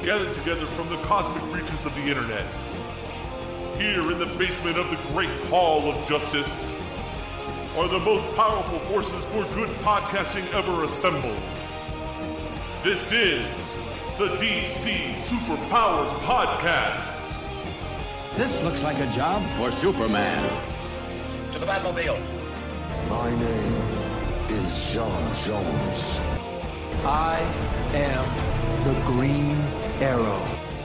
gathered together from the cosmic reaches of the internet. Here in the basement of the Great Hall of Justice are the most powerful forces for good podcasting ever assembled. This is the DC Superpowers Podcast. This looks like a job for Superman. To the Batmobile. My name is John Jones. I am the Green Arrow.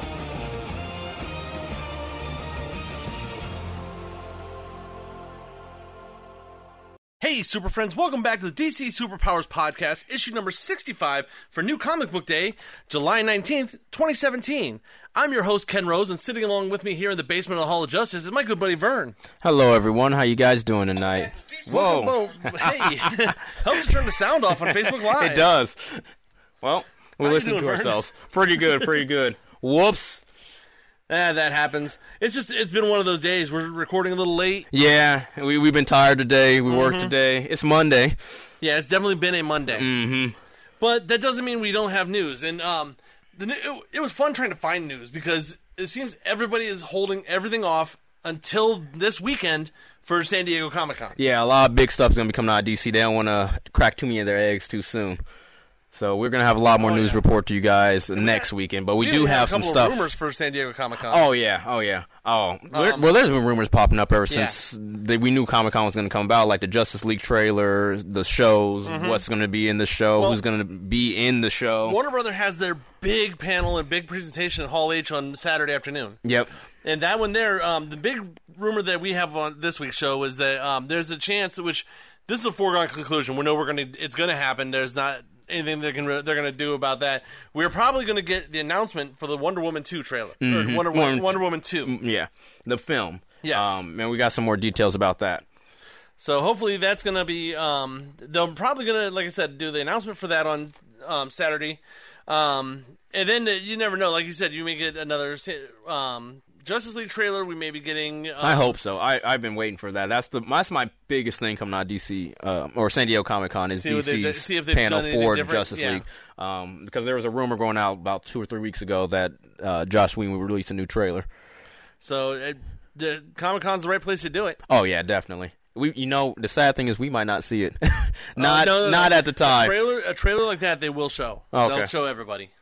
Hey, Super Friends, welcome back to the DC Superpowers Podcast, issue number 65 for New Comic Book Day, July 19th, 2017. I'm your host, Ken Rose, and sitting along with me here in the basement of the Hall of Justice is my good buddy, Vern. Hello, everyone. How you guys doing tonight? Whoa. Hey, helps to turn the sound off on Facebook Live. It does. Well, we listen to Vern? ourselves. Pretty good. Whoops. That happens. It's been one of those days. We're recording a little late. Yeah, we've been tired today. We worked today. It's Monday. Yeah, it's definitely been a Monday. Mm-hmm. But that doesn't mean we don't have news. And it was fun trying to find news because it seems everybody is holding everything off until this weekend for San Diego Comic-Con. Yeah, a lot of big stuff's going to be coming out of DC. They don't want to crack too many of their eggs too soon. So we're going to have a lot more news report to you guys next weekend, but we do have some stuff. A couple of rumors for San Diego Comic-Con. Oh, yeah. Well, there's been rumors popping up ever since we knew Comic-Con was going to come about, like the Justice League trailer, the shows, what's going to be in the show, who's going to be in the show. Warner Brother has their big panel and big presentation at Hall H on Saturday afternoon. Yep. And that one there, the big rumor that we have on this week's show is that there's a chance, which this is a foregone conclusion. We know it's going to happen. There's not anything they're going to do about that. We're probably going to get the announcement for the Wonder Woman 2 trailer. Or Wonder Woman 2. Yeah, the film. Yes. And we got some more details about that. So hopefully that's going to be, they're probably going to, like I said, do the announcement for that on Saturday. And then you never know. Like you said, you may get another Justice League trailer. We may be getting. I hope so. I've been waiting for that. That's my biggest thing coming out of DC or San Diego Comic-Con is DC's panel for Justice League. Because there was a rumor going out about 2 or 3 weeks ago that Joss Whedon would release a new trailer. So the Comic-Con's the right place to do it. Oh yeah, definitely. The sad thing is we might not see it. Not at the time. A trailer like that they will show. Okay. They'll show everybody.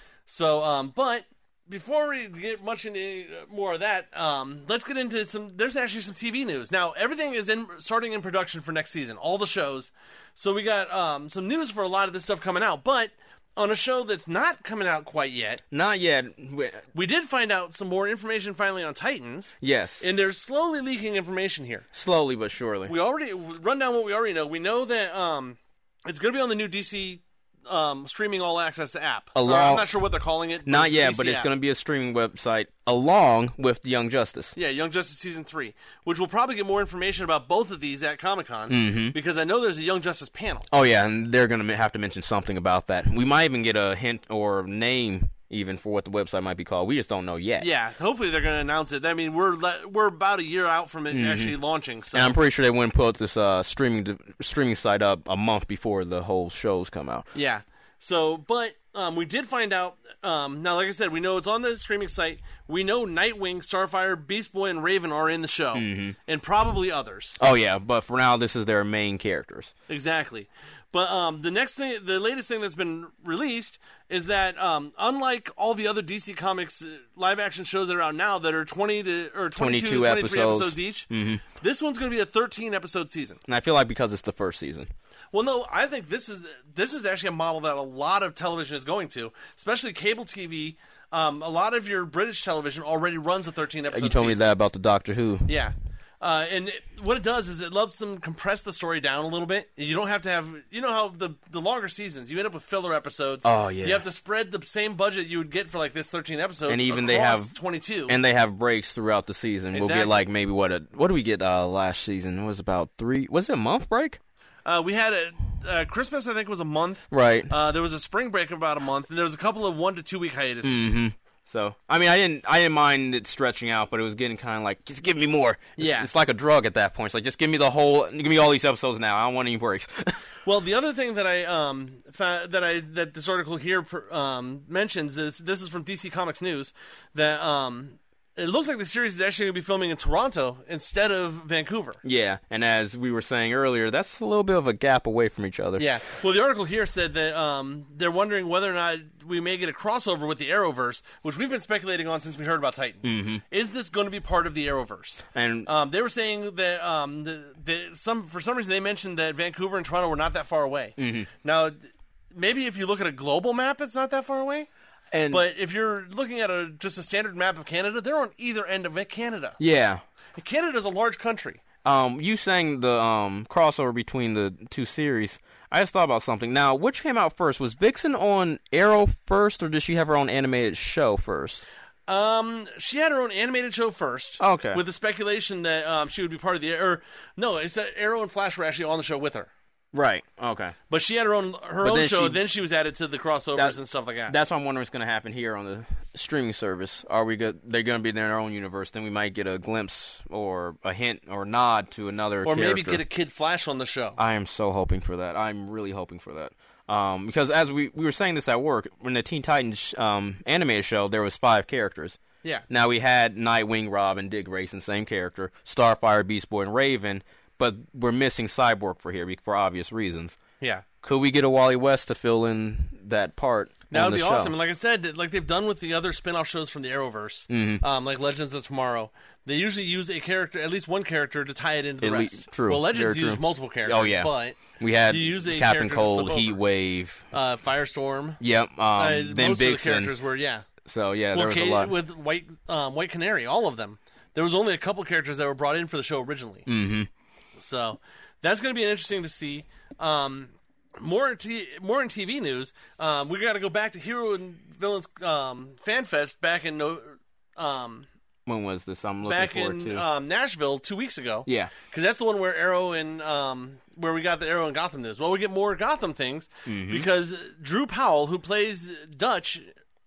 So, but before we get much into more of that, let's get into there's actually some TV news. Now, everything is starting in production for next season, all the shows. So we got some news for a lot of this stuff coming out, but on a show that's not coming out quite yet. Not yet. We did find out some more information finally on Titans. Yes. And they're slowly leaking information here. Slowly but surely. We already run down what we already know. We know that it's going to be on the new DC streaming all access app. I'm not sure what they're calling it. Not yet, but it's going to be a streaming website along with Young Justice. Yeah, Young Justice Season 3, which we'll probably get more information about both of these at Comic-Con, because I know there's a Young Justice panel. Oh, yeah, and they're going to have to mention something about that. We might even get a hint or name even for what the website might be called. We just don't know yet. Yeah, hopefully they're going to announce it. I mean, we're about a year out from it actually launching. So. And I'm pretty sure they wouldn't put this streaming site up a month before the whole shows come out. Yeah. So, but we did find out, now like I said, we know it's on the streaming site. We know Nightwing, Starfire, Beast Boy, and Raven are in the show, and probably others. Oh yeah, but for now this is their main characters. Exactly. But the latest thing that's been released is that unlike all the other DC Comics live-action shows that are out now that are 22 23 episodes each, this one's going to be a 13-episode season. And I feel like because it's the first season. Well, no, I think this is actually a model that a lot of television is going to, especially cable TV. A lot of your British television already runs a 13-episode You told me that about the Doctor Who. Yeah. And what it does is it lets them compress the story down a little bit. You don't have to have, you know how the longer seasons, you end up with filler episodes. Oh, yeah. You have to spread the same budget you would get for like this 13 episodes and even across they have 22. And they have breaks throughout the season. Exactly. We'll get like maybe what do we get last season? It was about 3, was it a month break? We had Christmas, I think, was a month. Right. There was a spring break of about a month, and there was a couple of 1 to 2 week hiatuses. So, I mean, I didn't mind it stretching out, but it was getting kind of like, just give me more. It's like a drug at that point. It's like, just give me give me all these episodes now. I don't want any breaks. Well, the other thing that I found, that this article here mentions is, this is from DC Comics News, that it looks like the series is actually going to be filming in Toronto instead of Vancouver. Yeah, and as we were saying earlier, that's a little bit of a gap away from each other. Yeah. Well, the article here said that they're wondering whether or not we may get a crossover with the Arrowverse, which we've been speculating on since we heard about Titans. Mm-hmm. Is this going to be part of the Arrowverse? And they were saying that for some reason they mentioned that Vancouver and Toronto were not that far away. Mm-hmm. Now, maybe if you look at a global map, it's not that far away. But if you're looking at just a standard map of Canada, they're on either end of Canada. Yeah. And Canada's a large country. You saying the crossover between the two series, I just thought about something. Now, which came out first? Was Vixen on Arrow first, or did she have her own animated show first? She had her own animated show first. Okay. With the speculation that she would be part of it's that Arrow and Flash were actually on the show with her. Right. Okay. But she had her own show. Then she was added to the crossovers and stuff like that. That's what I'm wondering what's going to happen here on the streaming service. Are we good? They're going to be in their own universe. Then we might get a glimpse or a hint or nod to another character. Or maybe get a Kid Flash on the show. I am so hoping for that. I'm really hoping for that. Because as we were saying this at work, in the Teen Titans animated show, there was 5 characters. Yeah. Now we had Nightwing, Robin, Dick Grayson, same character, Starfire, Beast Boy, and Raven. But we're missing Cyborg for obvious reasons. Yeah. Could we get a Wally West to fill in that part? That would be awesome. And like I said, like they've done with the other spin-off shows from the Arrowverse, like Legends of Tomorrow, they usually use a character, at least one character, to tie it into the rest. True. Well, Legends use multiple characters. Oh, yeah. But we had Captain Cold, Heat Wave. Firestorm. Yep. Then most Vixen. of the characters were, yeah. So, yeah, there was a lot. With White Canary, all of them. There was only a couple characters that were brought in for the show originally. Mm-hmm. So that's going to be interesting to see. More in TV news. We got to go back to Hero and Villains Fan Fest back in when was this? I'm looking forward to back in Nashville 2 weeks ago. Yeah, because that's the one where Arrow and where we got the Arrow and Gotham news. Well, we get more Gotham things because Drew Powell, who plays Butch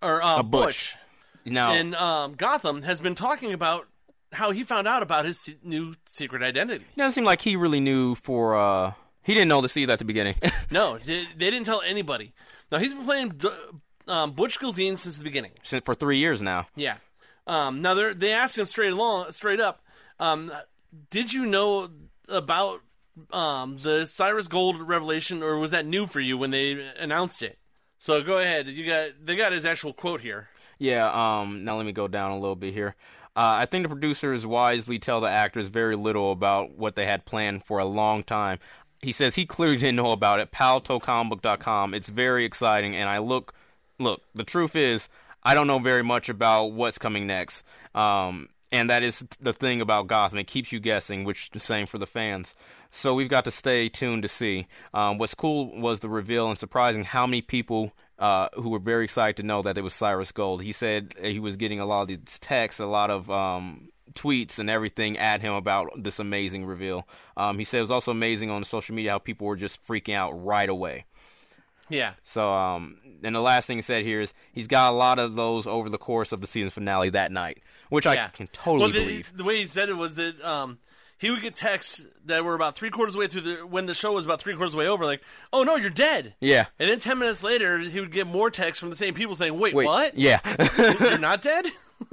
now in Gotham, has been talking about how he found out about his new secret identity. It doesn't seem like he really knew he didn't know the seed at the beginning. No, they didn't tell anybody. Now, he's been playing Butch Gilzean since the beginning. For 3 years now. Yeah. Now, they asked him straight up, did you know about the Cyrus Gold revelation, or was that new for you when they announced it? So go ahead. They got his actual quote here. Yeah, now let me go down a little bit here. I think the producers wisely tell the actors very little about what they had planned for a long time. He says he clearly didn't know about it. Powell told comicbook.com, it's very exciting, and look, the truth is, I don't know very much about what's coming next. And that is the thing about Gotham. It keeps you guessing, which is the same for the fans. So we've got to stay tuned to see. What's cool was the reveal and surprising how many people who were very excited to know that it was Cyrus Gold. He said he was getting a lot of these texts, a lot of tweets and everything at him about this amazing reveal. He said it was also amazing on social media how people were just freaking out right away. Yeah. So, and the last thing he said here is he's got a lot of those over the course of the season finale that night, which I can totally believe. The way he said it was that he would get texts that were about 3/4 way through when the show was about 3/4 way over, like, "Oh no, you're dead." Yeah. And then 10 minutes later, he would get more texts from the same people saying, "Wait, what? Yeah. You're not dead?"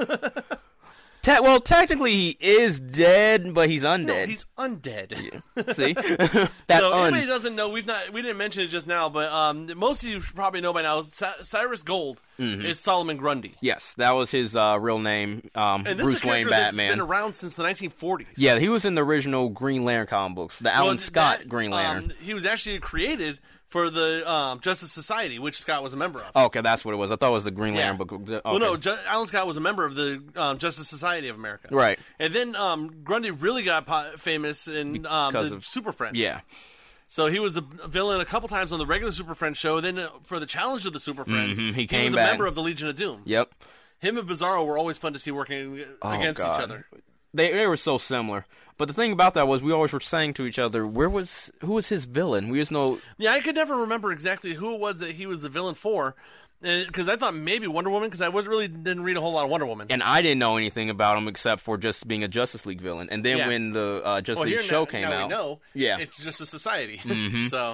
Well, technically he is dead, but he's undead. No, he's undead. Yeah. See? So anybody doesn't know, we didn't mention it just now, but most of you probably know by now, Cyrus Gold is Solomon Grundy. Yes, that was his real name, Bruce Wayne Batman. That's been around since the 1940s. Yeah, he was in the original Green Lantern comic books, the Alan Scott Green Lantern. He was actually created for the Justice Society, which Scott was a member of. Oh, okay, that's what it was. I thought it was the Green Lantern book. Okay. Well, no, Alan Scott was a member of the Justice Society of America. Right. And then Grundy really got famous in the Super Friends. Yeah. So he was a villain a couple times on the regular Super Friends show. Then for the Challenge of the Super Friends, he was a member of the Legion of Doom. Yep. Him and Bizarro were always fun to see working against each other. they were so similar. But the thing about that was we always were saying to each other, who was his villain? We just know. Yeah, I could never remember exactly who it was that he was the villain for, because I thought maybe Wonder Woman, because I didn't read a whole lot of Wonder Woman. And I didn't know anything about him except for just being a Justice League villain. And then when the Justice League show came out, we know, it's just a society. Mm-hmm. So,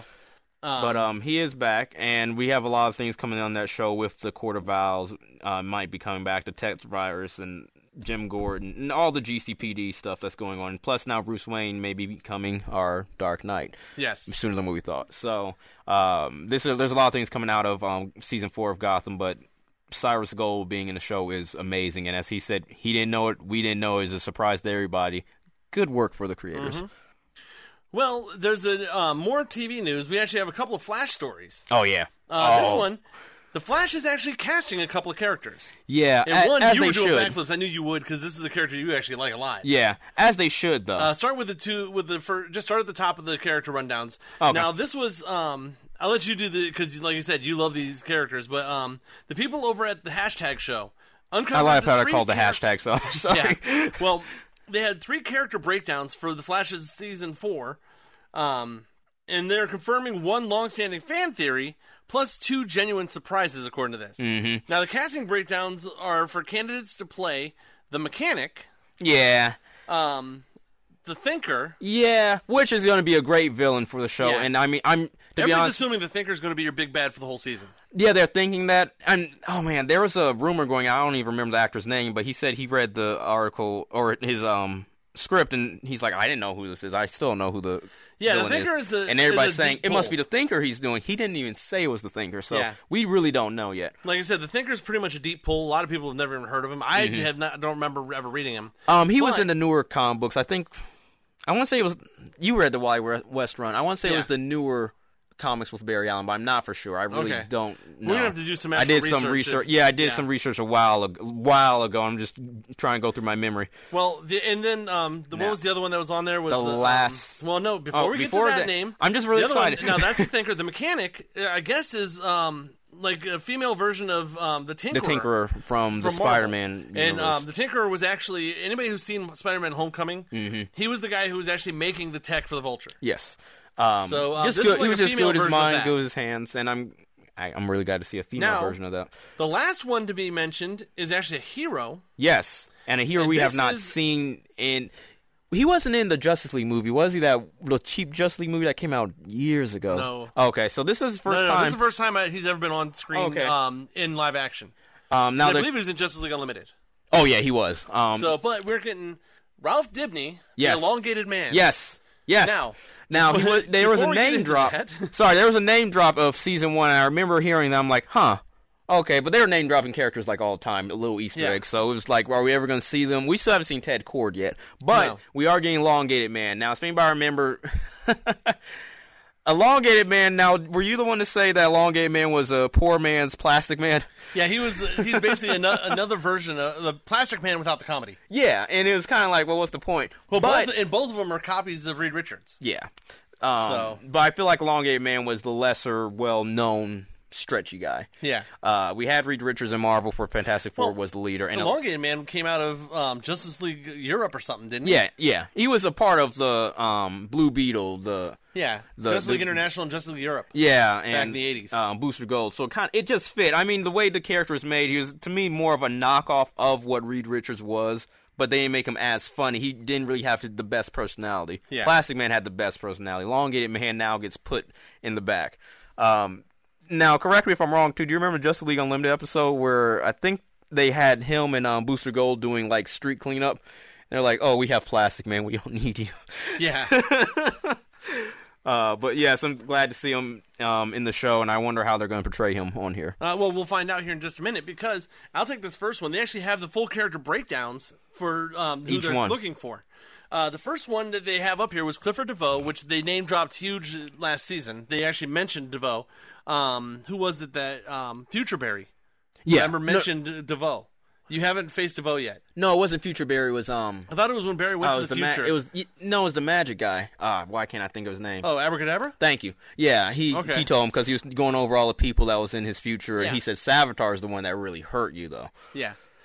but he is back, and we have a lot of things coming on that show with the Court of Owls might be coming back, the Tech Virus, and Jim Gordon, and all the GCPD stuff that's going on. Plus, now Bruce Wayne may be becoming our Dark Knight. Yes. Sooner than what we thought. So, there's a lot of things coming out of Season 4 of Gotham, but Cyrus Gold being in the show is amazing. And as he said, he didn't know it, we didn't know it. It's a surprise to everybody. Good work for the creators. Mm-hmm. Well, there's more TV news. We actually have a couple of Flash stories. Oh, yeah. This one... The Flash is actually casting a couple of characters. Yeah, and one, as you they were doing should. backflips. I knew you would, because this is a character you actually like a lot. Yeah, as they should, though. Start with just start at the top of the character rundowns. Okay. Now, this was, I'll let you do because like you said, you love these characters, but the people over at the Hashtag Show uncovered. I like how they're called the Hashtag, so I'm sorry. Yeah. Well, they had 3 character breakdowns for the Flash's Season 4, and they're confirming one long-standing fan theory, plus 2 genuine surprises, according to this. Mm-hmm. Now, the casting breakdowns are for candidates to play the Mechanic. Yeah. The Thinker. Yeah, which is going to be a great villain for the show. Yeah. And I mean, Everybody's assuming the Thinker is going to be your big bad for the whole season. Yeah, they're thinking that. And, oh man, there was a rumor going out, I don't even remember the actor's name, but he said he read the article, or his script, and he's like, I didn't know who this is. I still don't know who the villain the Thinker is. And everybody's saying, it must be the Thinker he's doing. He didn't even say it was the Thinker, so we really don't know yet. Like I said, the Thinker is pretty much a deep pull. A lot of people have never even heard of him. I don't remember ever reading him. He was in the newer comic books. I want to say it was, you read the Wally West run. I want to say it was the newer comics with Barry Allen, but I'm not for sure. I really don't know. We're going to have to do some actual research. Some research. Yeah, I did some research a while ago. I'm just trying to go through my memory. Well, what was the other one that was on there? Was the last... well, no, before we get to that name... I'm just really excited. Now, that's the Thinker. The Mechanic, I guess, is like a female version of the Tinkerer. The Tinkerer from the Spider-Man universe. And the Tinkerer was actually... Anybody who's seen Spider-Man Homecoming, he was the guy who was actually making the tech for the Vulture. Yes. Just good. Like he was just good. His mind, good with his hands, and I'm really glad to see a female version of that. The last one to be mentioned is actually a hero. Yes, and a hero we have not seen in. He wasn't in the Justice League movie, was he? That little cheap Justice League movie that came out years ago. No. Okay, so this is his first time. This is the first time he's ever been on screen in live action. Now I believe he was in Justice League Unlimited. Oh yeah, he was. But we're getting Ralph Dibny, the Elongated Man. Yes. Now there was a name drop. Sorry, there was a name drop of Season 1, and I remember hearing that. I'm like, huh. Okay, but they're name dropping characters like all the time, little Easter eggs. So it was like, are we ever going to see them? We still haven't seen Ted Kord yet, but we are getting Elongated Man. Now, if anybody remember, Elongated Man. Now, were you the one to say that Elongated Man was a poor man's Plastic Man? Yeah, he's basically another version of the Plastic Man without the comedy. Yeah, and it was kind of like, well, what's the point? Well, both of them are copies of Reed Richards. Yeah. But I feel like Elongated Man was the lesser, well-known, stretchy guy. Yeah. We had Reed Richards in Marvel for Fantastic Four was the leader. And Elongated Man came out of Justice League Europe or something, didn't he? Yeah. He was a part of the Blue Beetle, Justice League International and Justice League Europe. Yeah, back in the 80s. Booster Gold. So it just fit. I mean, the way the character was made, he was, to me, more of a knockoff of what Reed Richards was, but they didn't make him as funny. He didn't really have the best personality. Yeah. Plastic Man had the best personality. Elongated Man now gets put in the back. Now, correct me if I'm wrong, too. Do you remember Justice League Unlimited episode where I think they had him and Booster Gold doing, like, street cleanup? And they're like, oh, we have Plastic Man. We don't need you. Yeah. But, yes, I'm glad to see him in the show, and I wonder how they're going to portray him on here. Well, we'll find out here in just a minute, because I'll take this first one. They actually have the full character breakdowns for who they're looking for. The first one that they have up here was Clifford DeVoe, which they name-dropped huge last season. They actually mentioned DeVoe. Who was it that Future Barry? Yeah. Remember mentioned DeVoe. You haven't faced DeVoe yet. No, it wasn't Future Barry. It was I thought it was when Barry went to the future. It was the magic guy. Why can't I think of his name? Oh, Abracadabra? Thank you. Yeah, he told him because he was going over all the people that was in his future, and he said Savitar is the one that really hurt you, though. Yeah.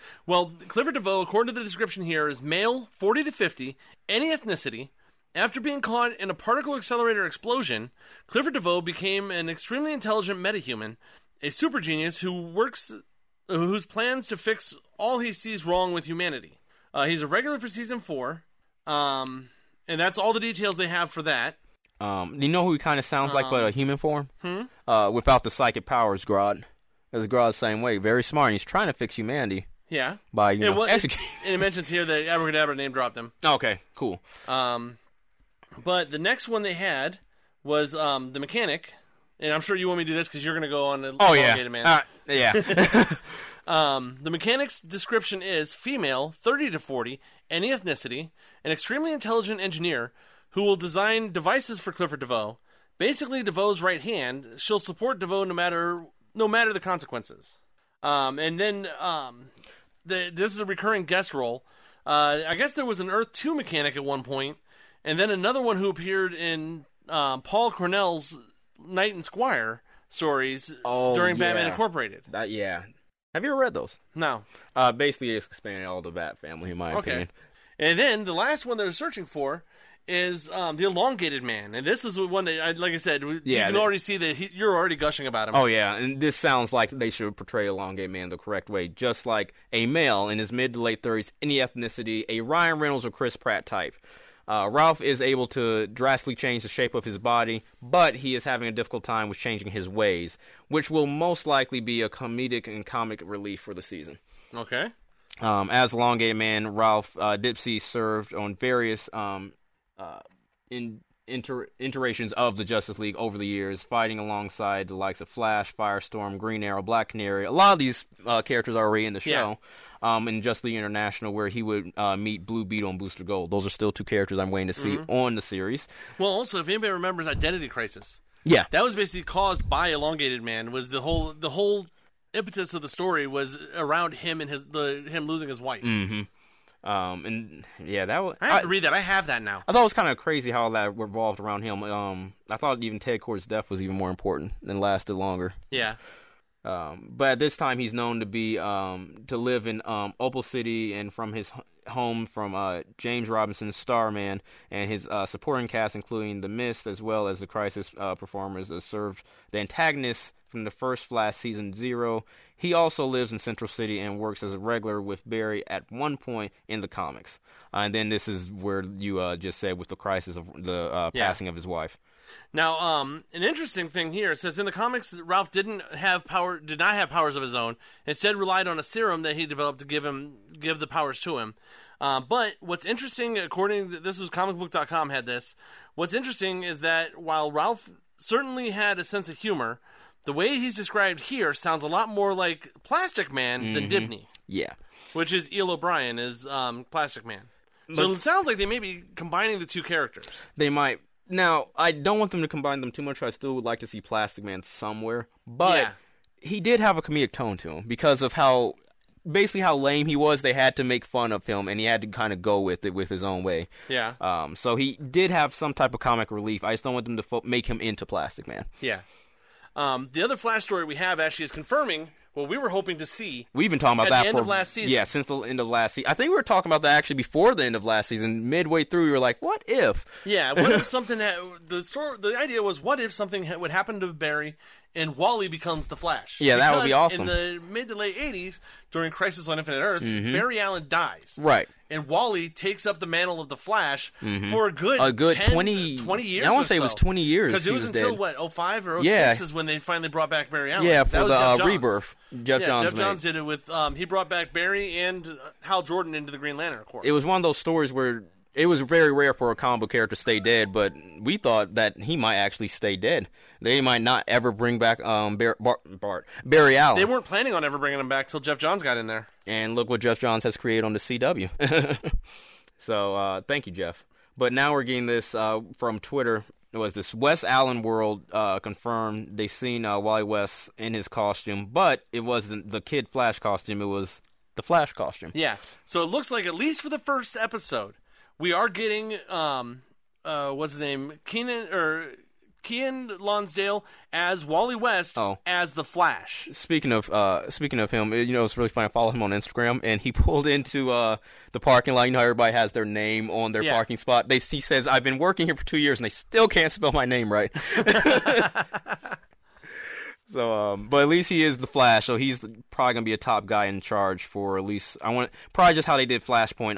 Well, Clifford DeVoe, according to the description here, is male, 40 to 50, any ethnicity. After being caught in a particle accelerator explosion, Clifford DeVoe became an extremely intelligent metahuman, a super genius whose plans to fix all he sees wrong with humanity. He's a regular for season 4, and that's all the details they have for that. You know who he kind of sounds like, but a human form? Without the psychic powers, Grodd. Because Grodd's the same way. Very smart. And he's trying to fix humanity. Yeah. By, executing. And it mentions here that Abracadabra name dropped him. Okay, cool. But the next one they had was the mechanic. And I'm sure you want me to do this because you're going to go on the elongated man. Yeah. The mechanic's description is female, 30 to 40, any ethnicity, an extremely intelligent engineer who will design devices for Clifford DeVoe. Basically, DeVoe's right hand. She'll support DeVoe no matter the consequences. And then this is a recurring guest role. I guess there was an Earth 2 mechanic at one point, and then another one who appeared in Paul Cornell's Knight and Squire stories during Batman Incorporated. Have you ever read those? No. Basically, it's expanding all the Bat family, in my opinion. And then the last one they're searching for is the Elongated Man. And this is one that, like I said, you can already see that you're already gushing about him. Oh, yeah. And this sounds like they should portray Elongated Man the correct way. Just like a male in his mid to late 30s, any ethnicity, a Ryan Reynolds or Chris Pratt type. Ralph is able to drastically change the shape of his body, but he is having a difficult time with changing his ways, which will most likely be a comedic and comic relief for the season. Okay. As Elongated Man, Ralph Dipsey served on various iterations of the Justice League over the years, fighting alongside the likes of Flash, Firestorm, Green Arrow, Black Canary. A lot of these characters are already in the show. In Justice League International, where he would meet Blue Beetle and Booster Gold. Those are still two characters I'm waiting to see on the series. Well, also, if anybody remembers Identity Crisis, that was basically caused by Elongated Man. Was the whole impetus of the story was around him and him losing his wife. Mm-hmm. That was. I have to read that. I have that now. I thought it was kind of crazy how that revolved around him. I thought even Ted Kord's death was even more important and lasted longer. Yeah. But at this time, he's known to be to live in Opal City, and from his home from James Robinson's Starman, and his supporting cast, including The Mist, as well as the Crisis performers that served the antagonists from the first Flash season 0. He also lives in Central City and works as a regular with Barry at one point in the comics. And then this is where you just said with the Crisis of the passing of his wife. Now, an interesting thing here, it says in the comics, Ralph did not have powers of his own. Instead, relied on a serum that he developed to give the powers to him. But what's interesting, according to this was comicbook.com had this. What's interesting is that while Ralph certainly had a sense of humor, the way he's described here sounds a lot more like Plastic Man than Dibny. Yeah, which is Eel O'Brien is Plastic Man. So it sounds like they may be combining the two characters. They might. Now, I don't want them to combine them too much. I still would like to see Plastic Man somewhere. But he did have a comedic tone to him because of how lame he was. They had to make fun of him, and he had to kind of go with it with his own way. Yeah. So he did have some type of comic relief. I just don't want them to make him into Plastic Man. Yeah. The other Flash story we have actually is confirming what we were hoping to see. We've been talking about that at the end of last season. Yeah, since the end of last season. I think we were talking about that actually before the end of last season. Midway through, we were like, "What if?" Yeah, what if something? The idea was, what if something would happen to Barry and Wally becomes the Flash? Yeah, that would be awesome. In the mid to late '80s, during Crisis on Infinite Earths, Barry Allen dies. Right. And Wally takes up the mantle of the Flash for a good 20 years. I want to say it was 20 years. Because it was until, dead. 05 or 06 is when they finally brought back Barry Allen. Yeah, for the Rebirth. Jeff Johns did it with, he brought back Barry and Hal Jordan into the Green Lantern Corps. It was one of those stories where it was very rare for a comic book character to stay dead, but we thought that he might actually stay dead. They might not ever bring back Barry Allen. They weren't planning on ever bringing him back till Jeff Johns got in there. And look what Jeff Johns has created on the CW. So, thank you, Jeff. But now we're getting this from Twitter. It was this Wes Allen World confirmed. They seen Wally West in his costume, but it wasn't the Kid Flash costume. It was the Flash costume. Yeah. So it looks like, at least for the first episode, we are getting what's his name, Lonsdale as Wally West as the Flash. Speaking of him, it's really funny. I follow him on Instagram, and he pulled into the parking lot. You know how everybody has their name on their parking spot. He says, "I've been working here for 2 years, and they still can't spell my name right." So, but at least he is the Flash, so he's probably gonna be a top guy in charge for at least probably just how they did Flashpoint.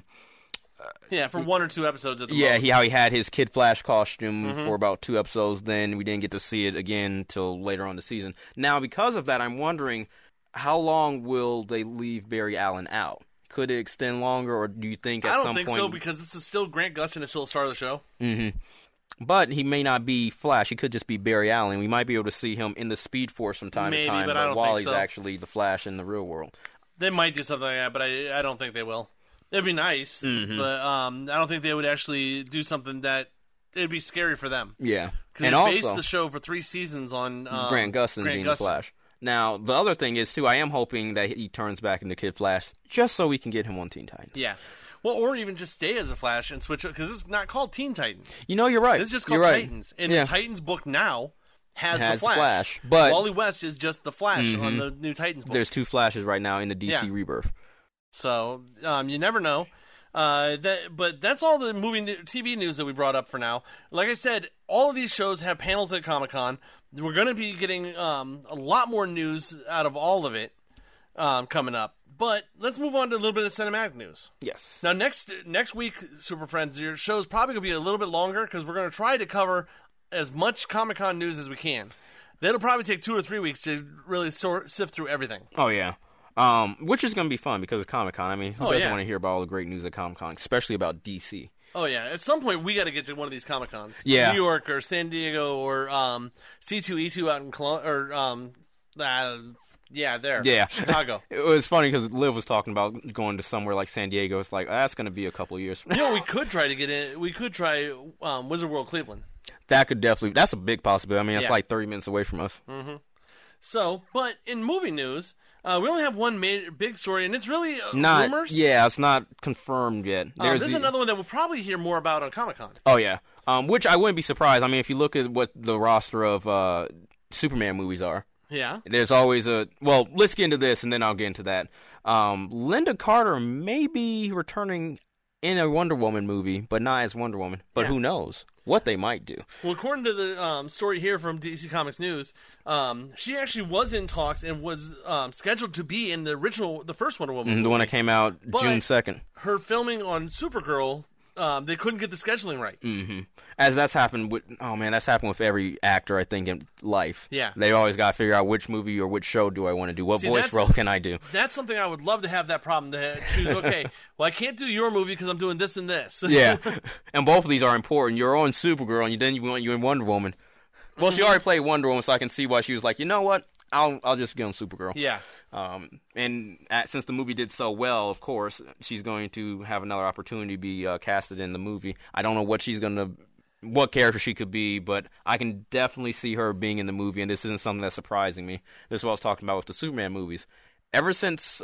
For 1 or 2 episodes at the most. How he had his Kid Flash costume for about 2 episodes. Then we didn't get to see it again till later on in the season. Now, because of that, I'm wondering how long will they leave Barry Allen out? Could it extend longer, or do you think at some point? I don't think so, because this is still Grant Gustin is still a star of the show. Mm-hmm. But he may not be Flash. He could just be Barry Allen. We might be able to see him in the Speed Force from time to time, but Wally's actually the Flash in the real world. They might do something like that, but I don't think they will. It'd be nice, but I don't think they would actually do something that it'd be scary for them. Yeah. Because they based the show for 3 seasons on Grant Gustin being the Flash. Now, the other thing is, too, I am hoping that he turns back into Kid Flash just so we can get him on Teen Titans. Yeah. Well, or even just stay as a Flash and switch it, because it's not called Teen Titans. You're right. It's just called Titans. And the Titans book now has the Flash. But Wally West is just the Flash on the new Titans book. There's 2 Flashes right now in the DC Rebirth. So, you never know. But that's all the TV news that we brought up for now. Like I said, all of these shows have panels at Comic-Con. We're going to be getting a lot more news out of all of it coming up. But let's move on to a little bit of cinematic news. Yes. Now, next week, Super Friends, your show's probably going to be a little bit longer because we're going to try to cover as much Comic-Con news as we can. Then it'll probably take 2 or 3 weeks to really sift through everything. Oh, yeah. Which is going to be fun because of Comic-Con. I mean, who doesn't want to hear about all the great news at Comic-Con, especially about DC? Oh, yeah. At some point, we got to get to one of these Comic-Cons. Yeah. New York or San Diego or C2E2 out in Cologne, there. Yeah. Chicago. It was funny because Liv was talking about going to somewhere like San Diego. It's like, that's going to be a couple of years from now. We could try to get in. We could try Wizard World Cleveland. That could definitely. That's a big possibility. I mean, it's like 30 minutes away from us. Mm-hmm. So, but in movie news, we only have one big story, and it's really rumors. Yeah, it's not confirmed yet. There's another one that we'll probably hear more about on Comic-Con. Oh, yeah. Which I wouldn't be surprised. I mean, if you look at what the roster of Superman movies are. Yeah. There's always well, let's get into this, and then I'll get into that. Linda Carter may be returning in a Wonder Woman movie, but not as Wonder Woman. But who knows what they might do. Well, according to the story here from DC Comics News, she actually was in talks and was scheduled to be in the first Wonder Woman movie. The one that came out June 2nd. Her filming on Supergirl, they couldn't get the scheduling right. Mm-hmm. As that's happened that's happened with every actor, I think, in life. Yeah. They always got to figure out which movie or which show do I want to do. What voice role can I do? That's something I would love to have that problem to choose. Okay, well, I can't do your movie because I'm doing this and this. Yeah. And both of these are important. You're on Supergirl, and then you want you in Wonder Woman. Well, she already played Wonder Woman, so I can see why she was like, you know what? I'll just get on Supergirl. Yeah. And since the movie did so well, of course, she's going to have another opportunity to be casted in the movie. I don't know what character she could be, but I can definitely see her being in the movie, and this isn't something that's surprising me. This is what I was talking about with the Superman movies. Ever since,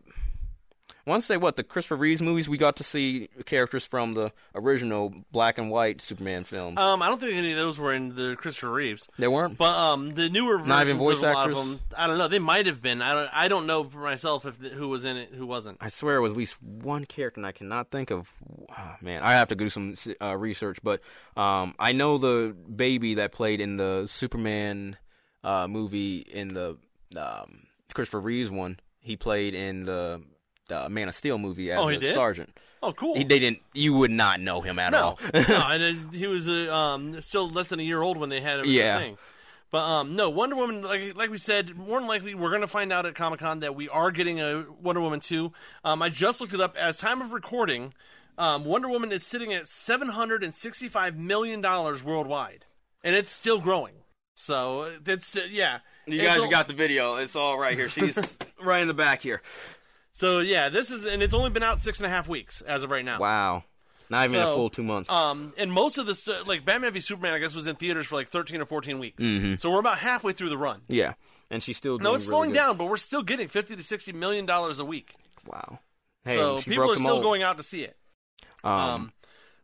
I want to say, the Christopher Reeves movies, we got to see characters from the original black and white Superman films. I don't think any of those were in the Christopher Reeves. They weren't? But the newer versions not even voice of a actors? lot of them, I don't know. They might have been. I don't know for myself who was in it, who wasn't. I swear it was at least one character, and I cannot think of... Oh, man, I have to do some research, but I know the baby that played in the Superman movie in the Christopher Reeves one. He played in the Man of Steel movie as a sergeant. Oh, cool. You would not know him at all. No, and he was still less than a year old when they had him. Yeah. Thing. But no, Wonder Woman, like we said, more than likely we're going to find out at Comic-Con that we are getting a Wonder Woman 2. I just looked it up. As time of recording, Wonder Woman is sitting at $765 million worldwide. And it's still growing. So, that's, yeah. You guys got the video. It's all right here. She's right in the back here. So, yeah, and it's only been out 6.5 weeks as of right now. Wow. Not even a full 2 months. And most of the like Batman v Superman, I guess, was in theaters for 13 or 14 weeks. Mm-hmm. So we're about halfway through the run. Yeah. And she's still doing No, it's really slowing good. down, but we're still getting $50 to $60 million a week. Wow. Hey, so people are still going out to see it.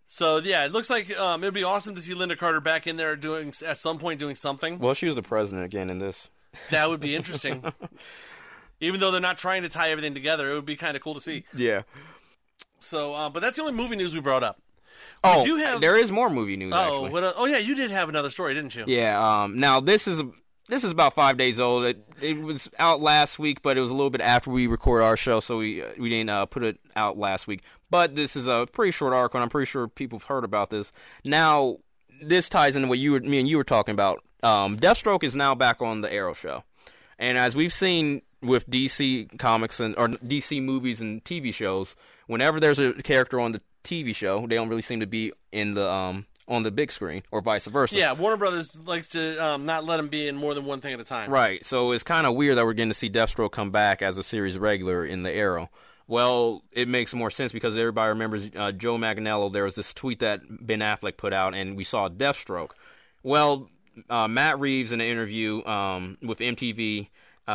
So, yeah, it looks like it would be awesome to see Lynda Carter back in there at some point doing something. Well, she was the president again in this. That would be interesting. Even though they're not trying to tie everything together, it would be kind of cool to see. Yeah. So, but that's the only movie news we brought up. There is more movie news, actually. Yeah, you did have another story, didn't you? Yeah, now this is about 5 days old. It was out last week, but it was a little bit after we recorded our show, so we didn't put it out last week. But this is a pretty short article, and I'm pretty sure people have heard about this. Now, this ties into what me and you were talking about. Deathstroke is now back on the Arrow show. And as we've seen with DC comics or DC movies and TV shows, whenever there's a character on the TV show, they don't really seem to be in the on the big screen, or vice versa. Yeah, Warner Brothers likes to not let them be in more than one thing at a time. Right, so it's kind of weird that we're getting to see Deathstroke come back as a series regular in the Arrow. Well, it makes more sense because everybody remembers Joe Manganiello. There was this tweet that Ben Affleck put out, and we saw Deathstroke. Well, Matt Reeves in an interview with MTV,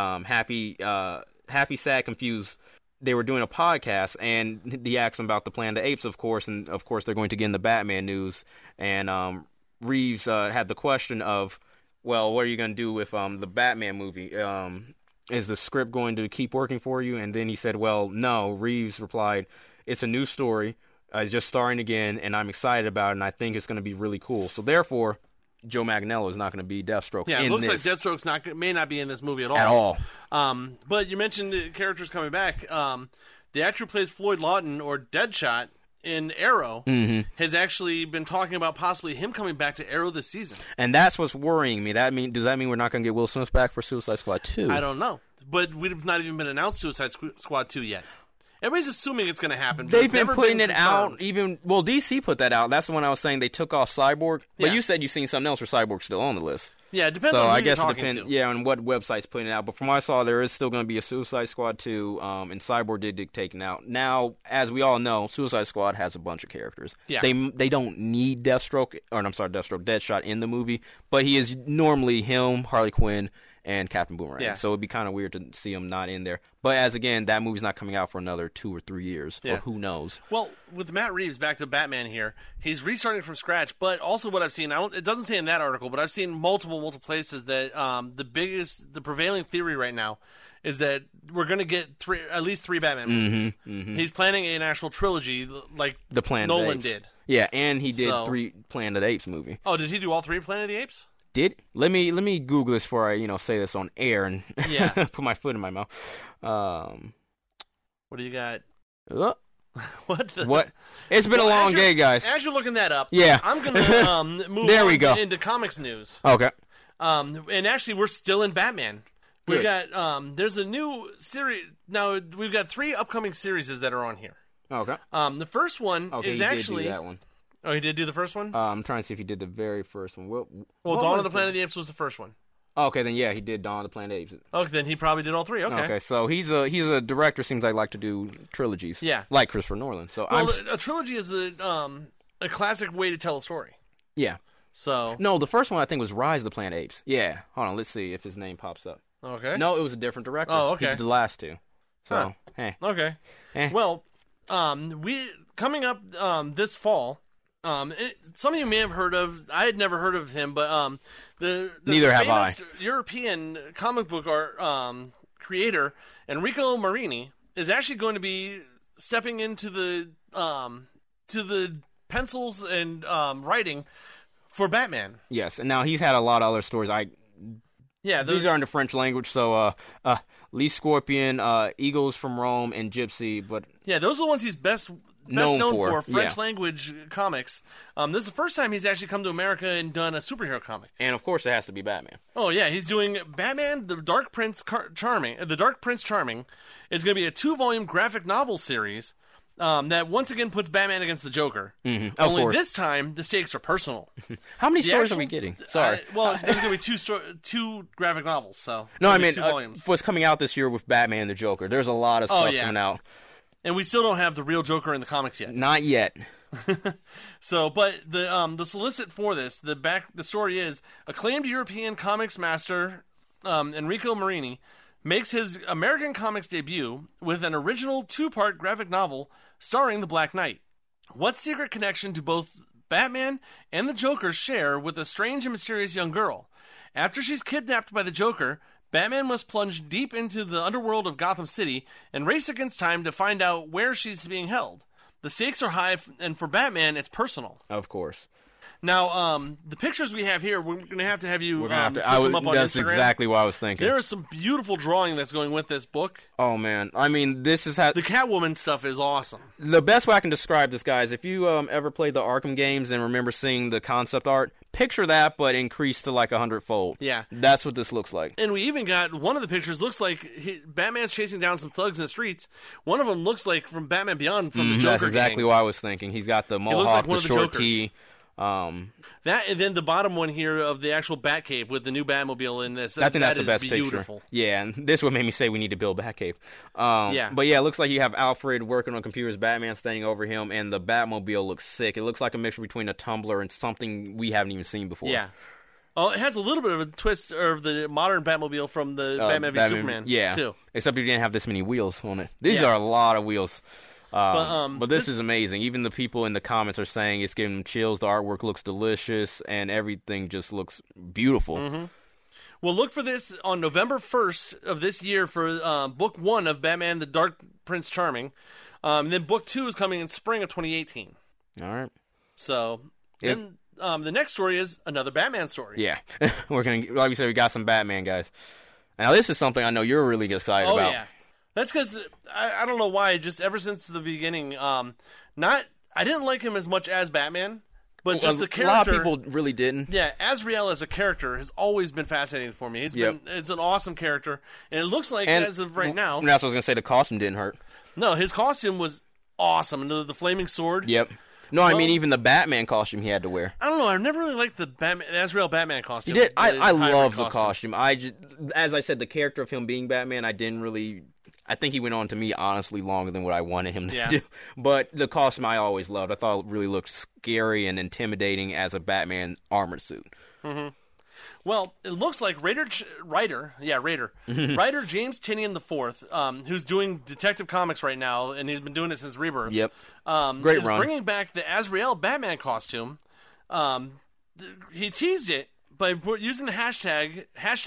Happy, Sad, Confused, they were doing a podcast, and he asked them about the Planet of the Apes, of course, and of course they're going to get in the Batman news. And Reeves had the question of, well, what are you going to do with the Batman movie? Is the script going to keep working for you? And then he said, well, no. Reeves replied, it's a new story. It's just starting again, and I'm excited about it, and I think it's going to be really cool. So therefore, Joe Manganiello is not going to be Deathstroke. Yeah, it looks like Deathstroke's may not be in this movie at all. But you mentioned the characters coming back. The actor who plays Floyd Lawton, or Deadshot, in Arrow, has actually been talking about possibly him coming back to Arrow this season. And that's what's worrying me. Does that mean we're not going to get Will Smith back for Suicide Squad 2? I don't know. But we've not even been announced Suicide Squad 2 yet. Everybody's assuming it's going to happen. They've been putting it out. DC put that out. That's the one I was saying they took off Cyborg. But you said you've seen something else where Cyborg's still on the list. Yeah, it depends on who you're talking to. So I guess it depends, on what website's putting it out. But from what I saw, there is still going to be a Suicide Squad 2, and Cyborg did get taken out. Now, as we all know, Suicide Squad has a bunch of characters. Yeah. They don't need Deadshot in the movie, but he is normally him, Harley Quinn, and Captain Boomerang. Yeah. So it'd be kind of weird to see him not in there. But that movie's not coming out for another 2 or 3 years, or who knows. Well, with Matt Reeves, back to Batman here, he's restarting from scratch, but also what I've seen, it doesn't say in that article, but I've seen multiple places that the prevailing theory right now is that we're going to get at least 3 Batman movies. He's planning an actual trilogy like the Nolan did. Yeah, and he did 3 Planet of the Apes movie. Oh, did he do all 3 Planet of the Apes? Let me Google this before I say this on air and put my foot in my mouth. What do you got? What? It's been a long day, guys. As you're looking that up, I'm gonna move into comics news. Okay. And actually, we're still in Batman. We got there's a new series now. We've got 3 upcoming series that are on here. Okay. The first one is actually that one. Oh, he did do the first one? I'm trying to see if he did the very first one. Well, Dawn of the Planet of the Apes was the first one. Okay, then he did Dawn of the Planet of the Apes. Okay, then he probably did all 3. Okay. Okay, so he's a director. Seems like to do trilogies. Yeah, like Christopher Nolan. So a trilogy is a classic way to tell a story. Yeah. So no, the first one I think was Rise of the Planet of Apes. Yeah. Hold on, let's see if his name pops up. Okay. No, it was a different director. Oh, okay. He did the last 2. So hey. Okay. Well, we coming up this fall. Some of you may have heard of. I had never heard of him, but neither have I. European comic book art creator Enrico Marini is actually going to be stepping into the pencils and writing for Batman. Yes, and now he's had a lot of other stories. These are in the French language, so Lee Scorpion, Eagles from Rome, and Gypsy. But those are the ones he's best known for French language comics. This is the first time he's actually come to America and done a superhero comic. And of course, it has to be Batman. Oh yeah, he's doing Batman: The Dark Prince Charming. The Dark Prince Charming is going to be a 2-volume graphic novel series that once again puts Batman against the Joker. Mm-hmm. Only this time the stakes are personal. How many stories are we getting? Sorry. There's going to be 2 graphic novels. So no, I mean 2 volumes. What's coming out this year with Batman and the Joker? There's a lot of stuff coming out. And we still don't have the real Joker in the comics yet. Not yet. So, but the solicit for this, the story is acclaimed European comics master Enrico Marini makes his American comics debut with an original 2-part graphic novel starring the Black Knight. What secret connection do both Batman and the Joker share with a strange and mysterious young girl? After she's kidnapped by the Joker, Batman must plunge deep into the underworld of Gotham City and race against time to find out where she's being held. The stakes are high, and for Batman, it's personal. Of course. Now, the pictures we have here, we're going to have you put them up on Instagram. That's exactly what I was thinking. There is some beautiful drawing that's going with this book. Oh, man. I mean, this is how... The Catwoman stuff is awesome. The best way I can describe this, guys, if you ever played the Arkham games and remember seeing the concept art, picture that, but increased to like 100-fold. Yeah. That's what this looks like. And we even got one of the pictures looks like Batman's chasing down some thugs in the streets. One of them looks like from Batman Beyond from the Joker That's exactly gang. what I was thinking. He's got the mohawk, the short tee. That and then the bottom one here of the actual Batcave with the new Batmobile in this. I think that's the best beautiful picture. Yeah, and this would make me say we need to build Batcave. But yeah, it looks like you have Alfred working on computers, Batman standing over him, and the Batmobile looks sick. It looks like a mixture between a Tumbler and something we haven't even seen before. Yeah. Oh, it has a little bit of a twist of the modern Batmobile from the Batman v Superman, too. Except you didn't have this many wheels on it. These are a lot of wheels. But this is amazing. Even the people in the comments are saying it's giving them chills. The artwork looks delicious, and everything just looks beautiful. Mm-hmm. Well, look for this on November 1st of this year for Book 1 of Batman the Dark Prince Charming. And then Book 2 is coming in spring of 2018. All right. So, then the next story is another Batman story. Yeah. We're gonna, like we said, we got some Batman, guys. Now, this is something I know you're really excited about. Oh, yeah. That's because I don't know why. Just ever since the beginning, I didn't like him as much as Batman, but just the character. A lot of people really didn't. Yeah, Azrael as a character has always been fascinating for me. It's an awesome character, and it looks like as of right now. That's what I was gonna say. The costume didn't hurt. No, his costume was awesome. The flaming sword. Yep. No, I mean even the Batman costume he had to wear. I don't know. I never really liked the Azrael Batman costume. You did. I love the costume. As I said, the character of him being Batman, I didn't really. I think he went on to me, honestly, longer than what I wanted him to do. But the costume I always loved. I thought it really looked scary and intimidating as a Batman armored suit. Mm-hmm. Well, it looks like writer James Tynion IV, who's doing Detective Comics right now, and he's been doing it since Rebirth. Yep. Great run. Bringing back the Azrael Batman costume. He teased it by using the hashtag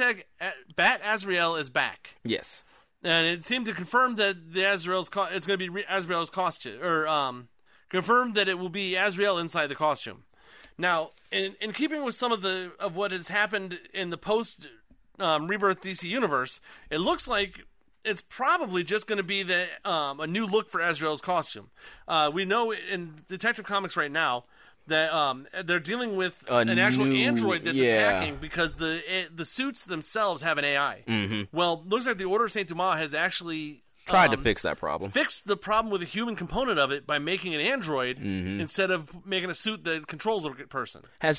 BatAzrael is back. Yes. And it seemed to confirm that the Azrael's it's going to be Azrael's costume, or confirmed that it will be Azrael inside the costume. Now, in keeping with some of what has happened in the post Rebirth DC universe, it looks like it's probably just going to be a new look for Azrael's costume. We know in Detective Comics right now that they're dealing with an actual android that's attacking because the suits themselves have an AI. Mm-hmm. Well, looks like the Order of Saint Dumas has actually tried to fix that problem. Fixed the problem with the human component of it by making an android instead of making a suit that controls a person.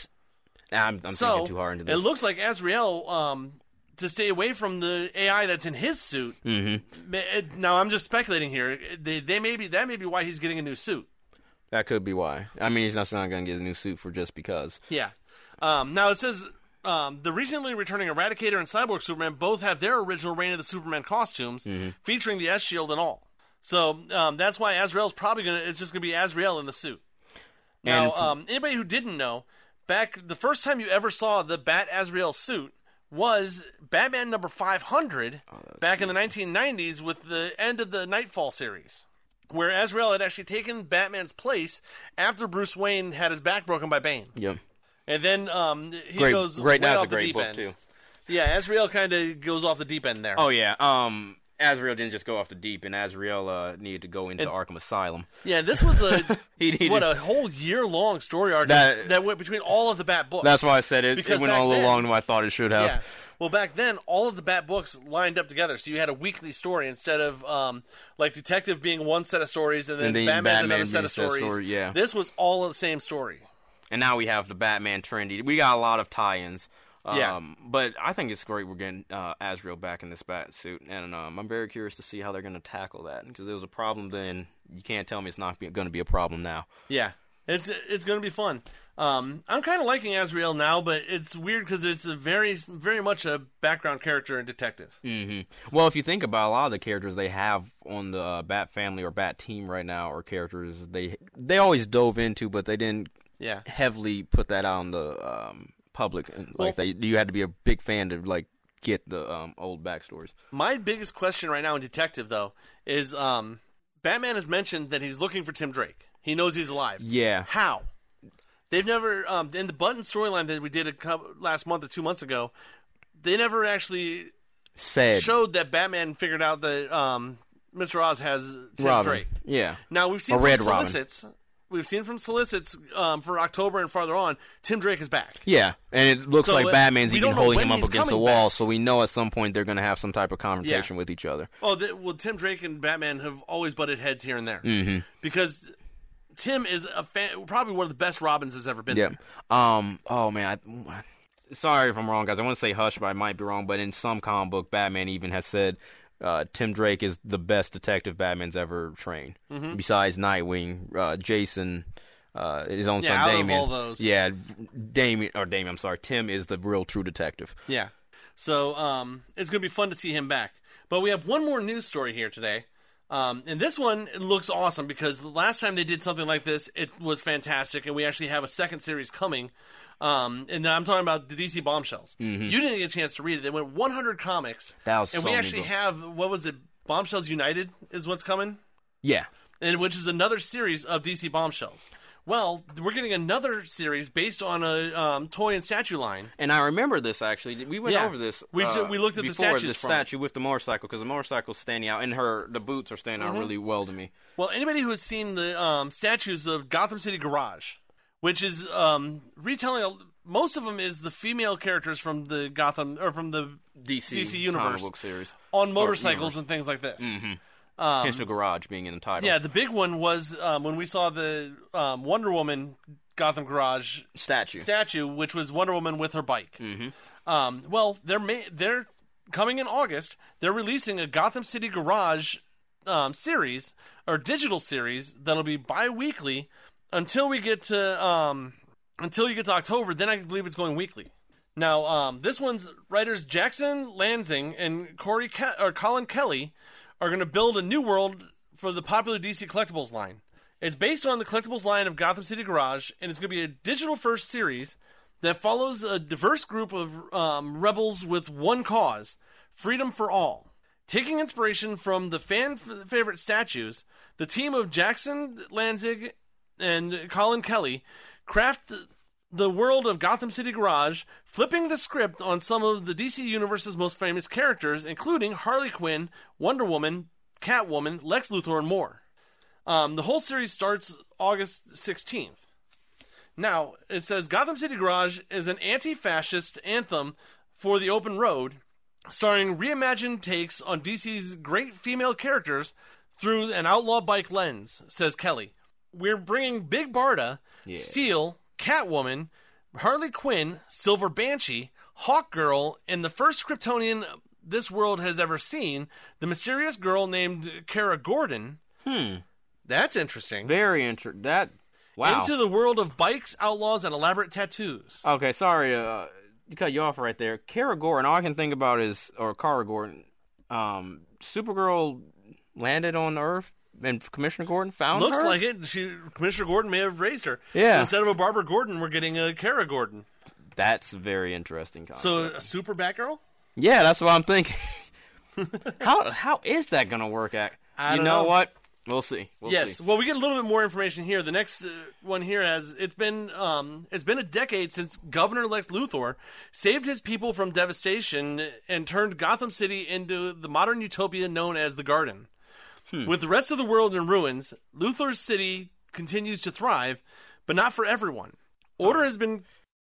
I'm thinking too hard into this. It looks like Azrael, to stay away from the AI that's in his suit. Mm-hmm. Now, I'm just speculating here. That may be why he's getting a new suit. That could be why. I mean, he's not going to get a new suit for just because. Yeah. Now, it says the recently returning Eradicator and Cyborg Superman both have their original Reign of the Superman costumes, featuring the S-Shield and all. So that's why Azrael's probably it's just going to be Azrael in the suit. Now, anybody who didn't know, the first time you ever saw the BatAzrael suit was Batman number 500 back in the 1990s with the end of the Nightfall series, where Azrael had actually taken Batman's place after Bruce Wayne had his back broken by Bane. Yep. And then he goes way off the deep end. Too. Yeah, Azrael kind of goes off the deep end there. Oh, yeah. Azrael didn't just go off the deep end. Azrael needed to go into Arkham Asylum. Yeah, this was a whole year-long story arc that went between all of the Bat books. That's why I said it went on a little longer than I thought it should have. Yeah. Well, back then, all of the Bat books lined up together, so you had a weekly story instead of like Detective being one set of stories and then Batman's another set of stories. Yeah. This was all the same story. And now we have the Batman Trinity. We got a lot of tie-ins. Yeah. But I think it's great we're getting Azrael back in this bat suit, and I'm very curious to see how they're going to tackle that, because there was a problem then. You can't tell me it's not going to be a problem now. Yeah, it's going to be fun. I'm kind of liking Azrael now, but it's weird because it's a very much a background character and detective. Mm-hmm. Well, if you think about a lot of the characters they have on the Bat family or Bat team right now, or characters they always dove into, but they didn't heavily put that out on the public. You had to be a big fan to like get the old backstories. My biggest question right now in detective though is Batman has mentioned that he's looking for Tim Drake. He knows he's alive. Yeah. How? They've never in the Button storyline that we did last month or 2 months ago. They never actually showed that Batman figured out that Mr. Oz has Tim Drake. Yeah. Now we've seen from solicits. We've seen from solicits for October and farther on, Tim Drake is back. Yeah, and it looks like Batman's even holding him up against the wall, so we know at some point they're going to have some type of confrontation with each other. Well, Tim Drake and Batman have always butted heads here and there because Tim is probably one of the best Robins has ever been. Yeah. Oh man. Sorry if I'm wrong, guys. I want to say Hush, but I might be wrong. But in some comic book, Batman even has said Tim Drake is the best detective Batman's ever trained. Besides Nightwing, Jason, his own son Damian. Out of all those. Yeah, Damian. I'm sorry. Tim is the real true detective. Yeah. So it's going to be fun to see him back. But we have one more news story here today. And this one looks awesome because the last time they did something like this, it was fantastic, and we actually have a second series coming. And I'm talking about the DC Bombshells. You didn't get a chance to read it. They went 100 comics. And we actually have, what was it, Bombshells United is what's coming? Yeah. And which is another series of DC Bombshells. Well, we're getting another series based on a toy and statue line. And I remember this, actually. We went over this we looked at the statues the statue with the motorcycle, because the motorcycle's standing out, and the boots are standing out really well to me. Well, anybody who has seen the statues of Gotham City Garage, which is retelling, most of them is the female characters from the Gotham, or from the DC universe comic book series, on motorcycles and things like this. Hence the Garage being in the title. Yeah, the big one was when we saw the Wonder Woman Gotham Garage statue, which was Wonder Woman with her bike. Well, they're coming in August. They're releasing a Gotham City Garage series, or digital series, that'll be bi-weekly until we get to October. Then I believe it's going weekly. Now, this one's writers Jackson Lanzing and Colin Kelly are going to build a new world for the popular DC Collectibles line. It's based on the Collectibles line of Gotham City Garage, and it's going to be a digital-first series that follows a diverse group of rebels with one cause, freedom for all. Taking inspiration from the fan-favorite statues, the team of Jackson Lanzing and Colin Kelly craft the world of Gotham City Garage, flipping the script on some of the DC Universe's most famous characters, including Harley Quinn, Wonder Woman, Catwoman, Lex Luthor, and more. The whole series starts August 16th. Now, it says Gotham City Garage is an anti-fascist anthem for the open road, starring reimagined takes on DC's great female characters through an outlaw bike lens, says Kelly. We're bringing Big Barda, Steel, Catwoman, Harley Quinn, Silver Banshee, Hawkgirl, and the first Kryptonian this world has ever seen, the mysterious girl named Kara Gordon. That's interesting. Very interesting. Wow. Into the world of bikes, outlaws, and elaborate tattoos. Okay, sorry to cut you off right there. Kara Gordon, all I can think about is, or Kara Gordon, Supergirl landed on Earth? And Commissioner Gordon found her? Looks like it. Commissioner Gordon may have raised her. Yeah. So instead of a Barbara Gordon, we're getting a Kara Gordon. That's a very interesting concept. So a super Batgirl? Yeah, that's what I'm thinking. How is that going to work out? I don't know what? We'll see. Yes. Well, we get a little bit more information here. The next one here it's been a decade since Governor Lex Luthor saved his people from devastation and turned Gotham City into the modern utopia known as the Garden. With the rest of the world in ruins, Luthor's city continues to thrive, but not for everyone. Order has been.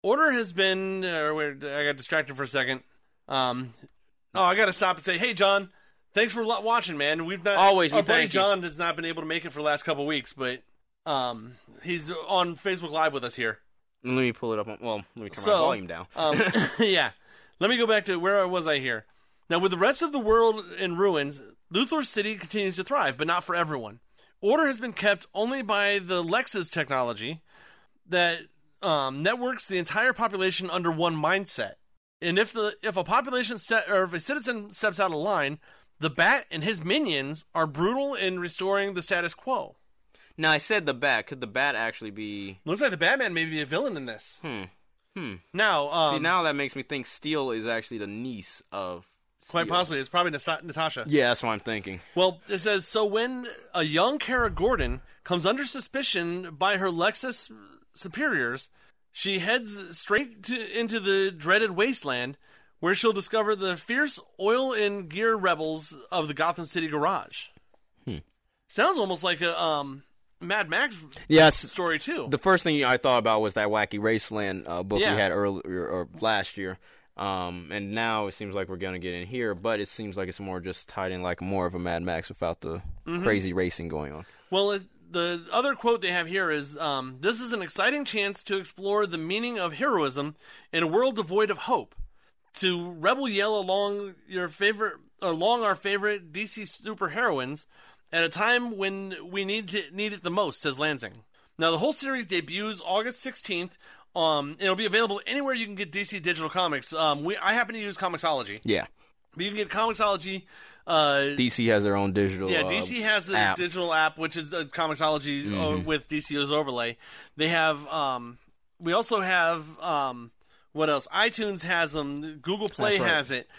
I got distracted for a second. I got to stop and say, hey, John, thanks for watching, man. Our buddy John has not been able to make it for the last couple weeks, but he's on Facebook Live with us here. Let me pull it up. Let me turn my volume down. Yeah. Let me go back to where was I here. Now, with the rest of the world in ruins, Luthor's city continues to thrive, but not for everyone. Order has been kept only by the Lex's technology that networks the entire population under one mindset. And if a population or if a citizen steps out of line, the Bat and his minions are brutal in restoring the status quo. Now, I said the Bat. Could the Bat actually be... Looks like the Batman may be a villain in this. Now, see, now that makes me think Steel is actually the niece of Steel. Quite possibly. It's probably Natasha. Yeah, that's what I'm thinking. Well, it says, so when a young Kara Gordon comes under suspicion by her Lexus superiors, she heads straight into the dreaded wasteland, where she'll discover the fierce oil and gear rebels of the Gotham City garage. Sounds almost like a Mad Max story, too. The first thing I thought about was that Wacky Raceland book we had earlier or last year. And now it seems like we're going to get in here, but it seems like it's more just tied in like more of a Mad Max without the crazy racing going on. Well, the other quote they have here is, this is an exciting chance to explore the meaning of heroism in a world devoid of hope. To rebel yell along our favorite DC superheroines at a time when we need it the most, says Lansing. Now, the whole series debuts August 16th. It'll be available anywhere you can get DC digital comics. I happen to use Comixology. Yeah. But you can get Comixology. DC has their own digital Yeah, DC has a digital app, which is the Comixology with DC's overlay. They have, we also have, what else? iTunes has them. Google Play has it.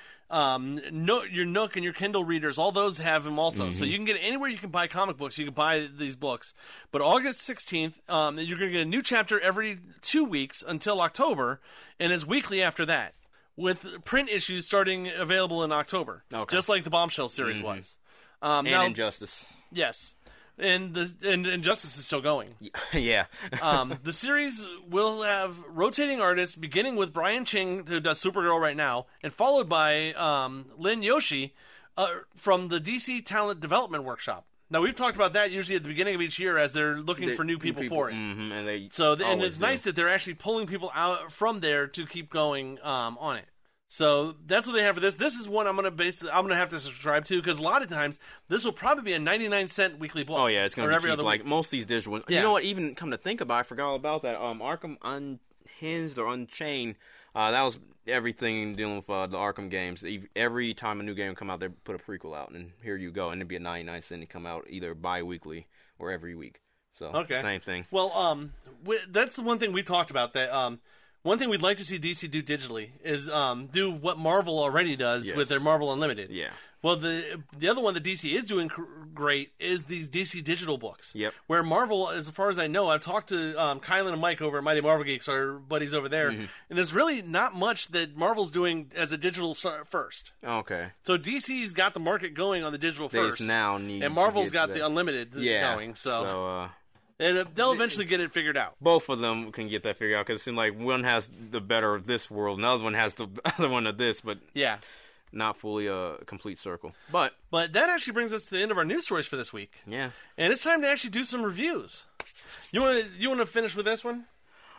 Your Nook and your Kindle readers, all those have them also. So you can get anywhere you can buy comic books, you can buy these books. But August 16th, you're going to get a new chapter every 2 weeks until October, and it's weekly after that, with print issues starting available in October, just like the Bombshell series was. And now, Injustice. Yes. And Injustice is still going. Yeah. The series will have rotating artists, beginning with Brian Ching, who does Supergirl right now, and followed by Lin Yoshi from the DC Talent Development Workshop. Now, we've talked about that usually at the beginning of each year as they're looking for new people for it. And it's nice that they're actually pulling people out from there to keep going on it. So that's what they have for this. This is one I'm going to have to subscribe to, because a lot of times this will probably be a 99-cent weekly book. Oh yeah, it's going to be cheap, like most of these digital ones. Yeah. You know what? Even come to think about it, I forgot all about that. Arkham Unhinged or Unchained. That was everything dealing with the Arkham games. Every time a new game would come out, they put a prequel out, and here you go, and it'd be a 99-cent to come out either bi-weekly or every week. So same thing. Well, that's the one thing we talked about that. One thing we'd like to see DC do digitally is do what Marvel already does with their Marvel Unlimited. Yeah. Well, the other one that DC is doing great is these DC digital books. Yep. Where Marvel, as far as I know, I've talked to Kylan and Mike over at Mighty Marvel Geeks, our buddies over there, and there's really not much that Marvel's doing as a digital first. Okay. So DC's got the market going on the digital first. They now need and Marvel's got the Unlimited going. So and they'll eventually get it figured out. Both of them can get that figured out, because it seems like one has the better of this world, and the other one has the other one of this, but not fully a complete circle. But that actually brings us to the end of our news stories for this week. Yeah. And it's time to actually do some reviews. You want to finish with this one?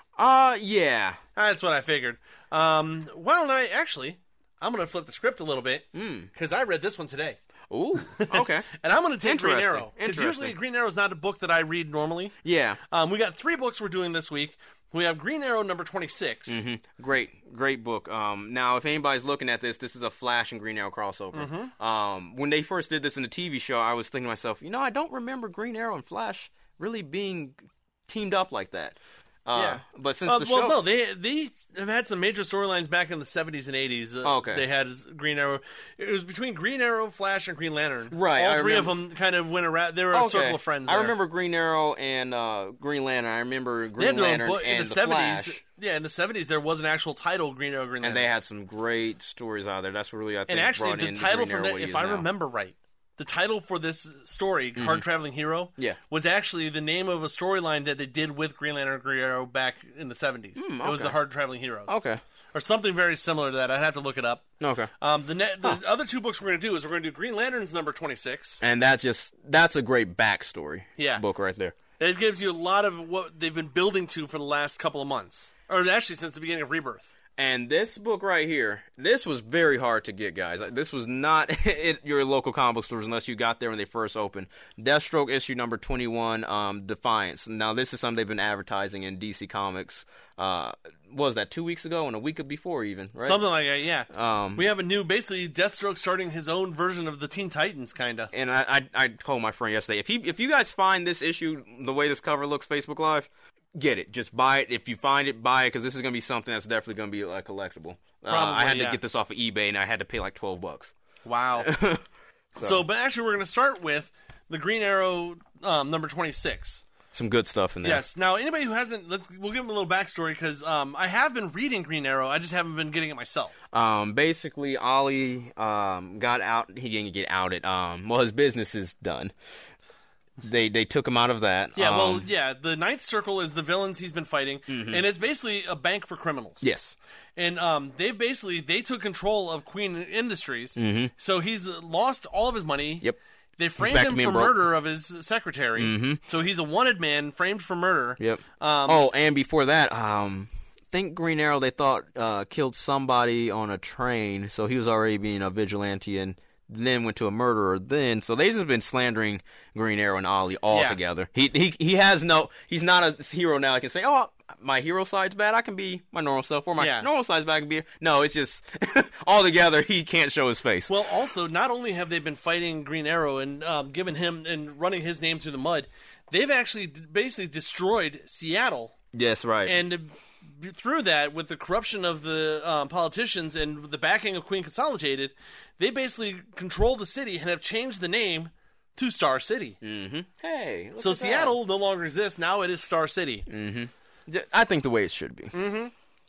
Yeah. That's what I figured. Why don't I actually? I'm going to flip the script a little bit, because I read this one today. Ooh, okay. And I'm going to take Green Arrow, because usually Green Arrow is not a book that I read normally. Yeah. We got 3 books we're doing this week. We have Green Arrow number 26. Great book. Now, if anybody's looking at this is a Flash and Green Arrow crossover. When they first did this in the TV show, I was thinking to myself, I don't remember Green Arrow and Flash really being teamed up like that. But since the show... no, they have had some major storylines back in the 70s and 80s. They had Green Arrow. It was between Green Arrow, Flash, and Green Lantern. Right. All three of them kind of went around. They were a circle of friends there. I remember Green Arrow and Green Lantern. I remember Green Lantern and the 70s, Flash. Yeah, in the 70s, there was an actual title, Green Arrow, Green Lantern. And they had some great stories out there. That's really, I think, and actually, brought the in title Green from Arrow that, if I remember right, the title for this story, Hard Traveling Hero, was actually the name of a storyline that they did with Green Lantern and Green Arrow back in the 70s. It was the Hard Traveling Heroes. Okay. Or something very similar to that. I'd have to look it up. Okay. The other 2 books we're going to do is we're going to do Green Lantern's number 26. And that's a great backstory book right there. It gives you a lot of what they've been building to for the last couple of months. Or actually since the beginning of Rebirth. And this book right here, this was very hard to get, guys. This was not at your local comic book stores unless you got there when they first opened. Deathstroke issue number 21, Defiance. Now, this is something they've been advertising in DC Comics. What was that, 2 weeks ago and a week before even, right? Something like that, yeah. We have a new, basically, Deathstroke starting his own version of the Teen Titans, kind of. And I told my friend yesterday, if you guys find this issue, the way this cover looks, Facebook Live, get it. Just buy it. If you find it, buy it, because this is going to be something that's definitely going to be like collectible. I had to get this off of eBay, and I had to pay like $12. Wow. But actually, we're going to start with the Green Arrow number 26. Some good stuff in there. Yes. Now, anybody who hasn't, we'll give them a little backstory, because I have been reading Green Arrow. I just haven't been getting it myself. Basically, Ollie got out. He didn't get outed. Well, his business is done. They took him out of that. Yeah, the Ninth Circle is the villains he's been fighting, and it's basically a bank for criminals. Yes. And they took control of Queen Industries, so he's lost all of his money. Yep. They framed him for murder of his secretary, so he's a wanted man framed for murder. Yep. And before that, I think Green Arrow, they thought, killed somebody on a train, so he was already being a vigilante and then went to a murderer so they've just been slandering Green Arrow and Ollie all together. He's not a hero now. I can say, oh, my hero side's bad, I can be my normal self, or my normal side's bad, I can be... No, it's just all together, he can't show his face. Well, also, not only have they been fighting Green Arrow and giving him and running his name through the mud, they've actually basically destroyed Seattle. Yes, right. And through that, with the corruption of the politicians and the backing of Queen Consolidated, they basically control the city and have changed the name to Star City. Mm-hmm. Hey, so Seattle no longer exists. Now it is Star City. Mm-hmm. I think the way it should be. Mm-hmm.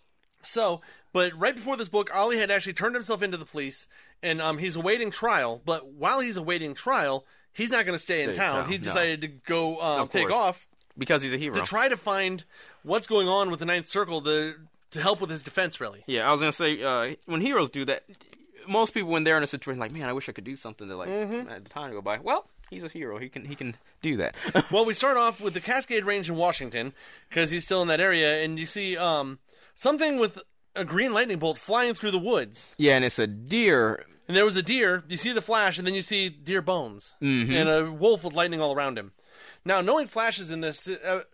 So, but right before this book, Ollie had actually turned himself into the police, and he's awaiting trial. But while he's awaiting trial, he's not going to stay in town. He decided to go take off. Because he's a hero. To try to find what's going on with the Ninth Circle to help with his defense, really. Yeah, I was going to say, when heroes do that, most people, when they're in a situation like, man, I wish I could do something to at the time to go by. Well, he's a hero. He can do that. Well, we start off with the Cascade Range in Washington, because he's still in that area, and you see something with a green lightning bolt flying through the woods. Yeah, and it's a deer. And there was a deer. You see the flash, and then you see deer bones. And a wolf with lightning all around him. Now, knowing flashes in this,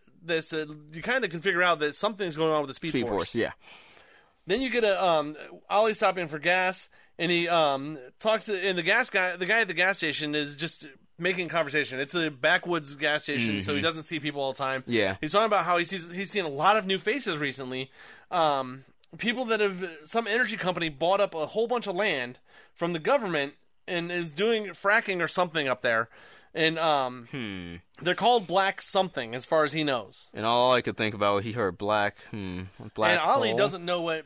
you kind of can figure out that something's going on with the Speed Force. Yeah. Then you get Ollie stopping for gas, and he talks to, and the guy at the gas station is just making conversation. It's a backwoods gas station, so he doesn't see people all the time. Yeah. He's talking about how he's seen a lot of new faces recently. People that have, some energy company bought up a whole bunch of land from the government and is doing fracking or something up there. And they're called Black something, as far as he knows. And all I could think about, he heard black. Black. And Ollie doesn't know what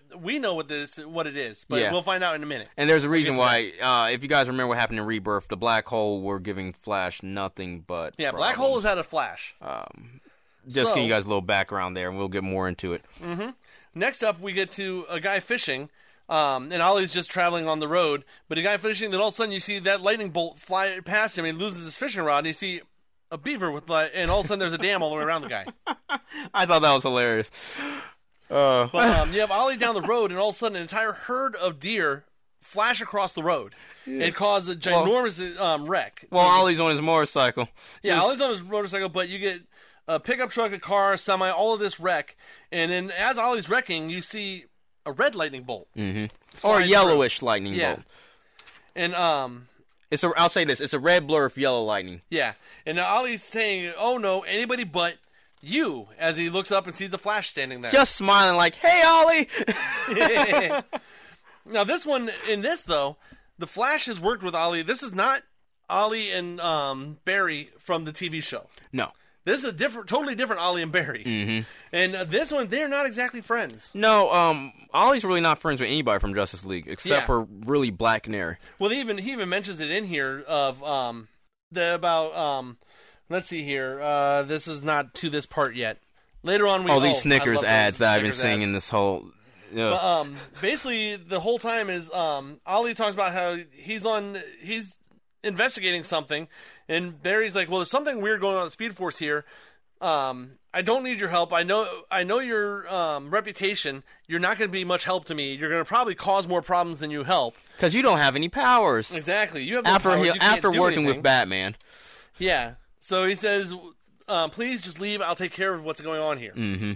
it is, but we'll find out in a minute. And there's a reason why. If you guys remember what happened in Rebirth, the Black Hole were giving Flash nothing but problems. Black Hole has had a Flash. Just give you guys a little background there, and we'll get more into it. Mm-hmm. Next up, we get to a guy fishing. And Ollie's just traveling on the road, but a guy fishing, then all of a sudden you see that lightning bolt fly past him, and he loses his fishing rod, and you see a beaver and all of a sudden there's a dam all the way around the guy. I thought that was hilarious. But you have Ollie down the road, and all of a sudden an entire herd of deer flash across the road and cause a ginormous wreck. Well, Ollie's on his motorcycle. Yeah, Ollie's on his motorcycle, but you get a pickup truck, a car, a semi, all of this wreck, and then as Ollie's wrecking, you see a red lightning bolt. Or a yellowish lightning bolt. And I'll say this, it's a red blur of yellow lightning. Yeah. And Ollie's saying, oh no, anybody but you, as he looks up and sees the Flash standing there. Just smiling like, hey Ollie! Now in this though, the Flash has worked with Ollie. This is not Ollie and Barry from the TV show. No. This is a totally different Ollie and Barry. And this one, they're not exactly friends. No, Ollie's really not friends with anybody from Justice League, except for really Black Canary. Well, he even mentions it in here of let's see here. This is not to this part yet. Later on, these Snickers ads that I've been seeing in this whole. But, basically, the whole time is Ollie talks about how he's investigating something, and Barry's like, well, there's something weird going on at Speed Force here. I don't need your help. I know your reputation. You're not going to be much help to me. You're going to probably cause more problems than you help. Because you don't have any powers. Exactly. You have no powers. You after working anything. with Batman. Yeah. So he says, please just leave. I'll take care of what's going on here. Mm-hmm.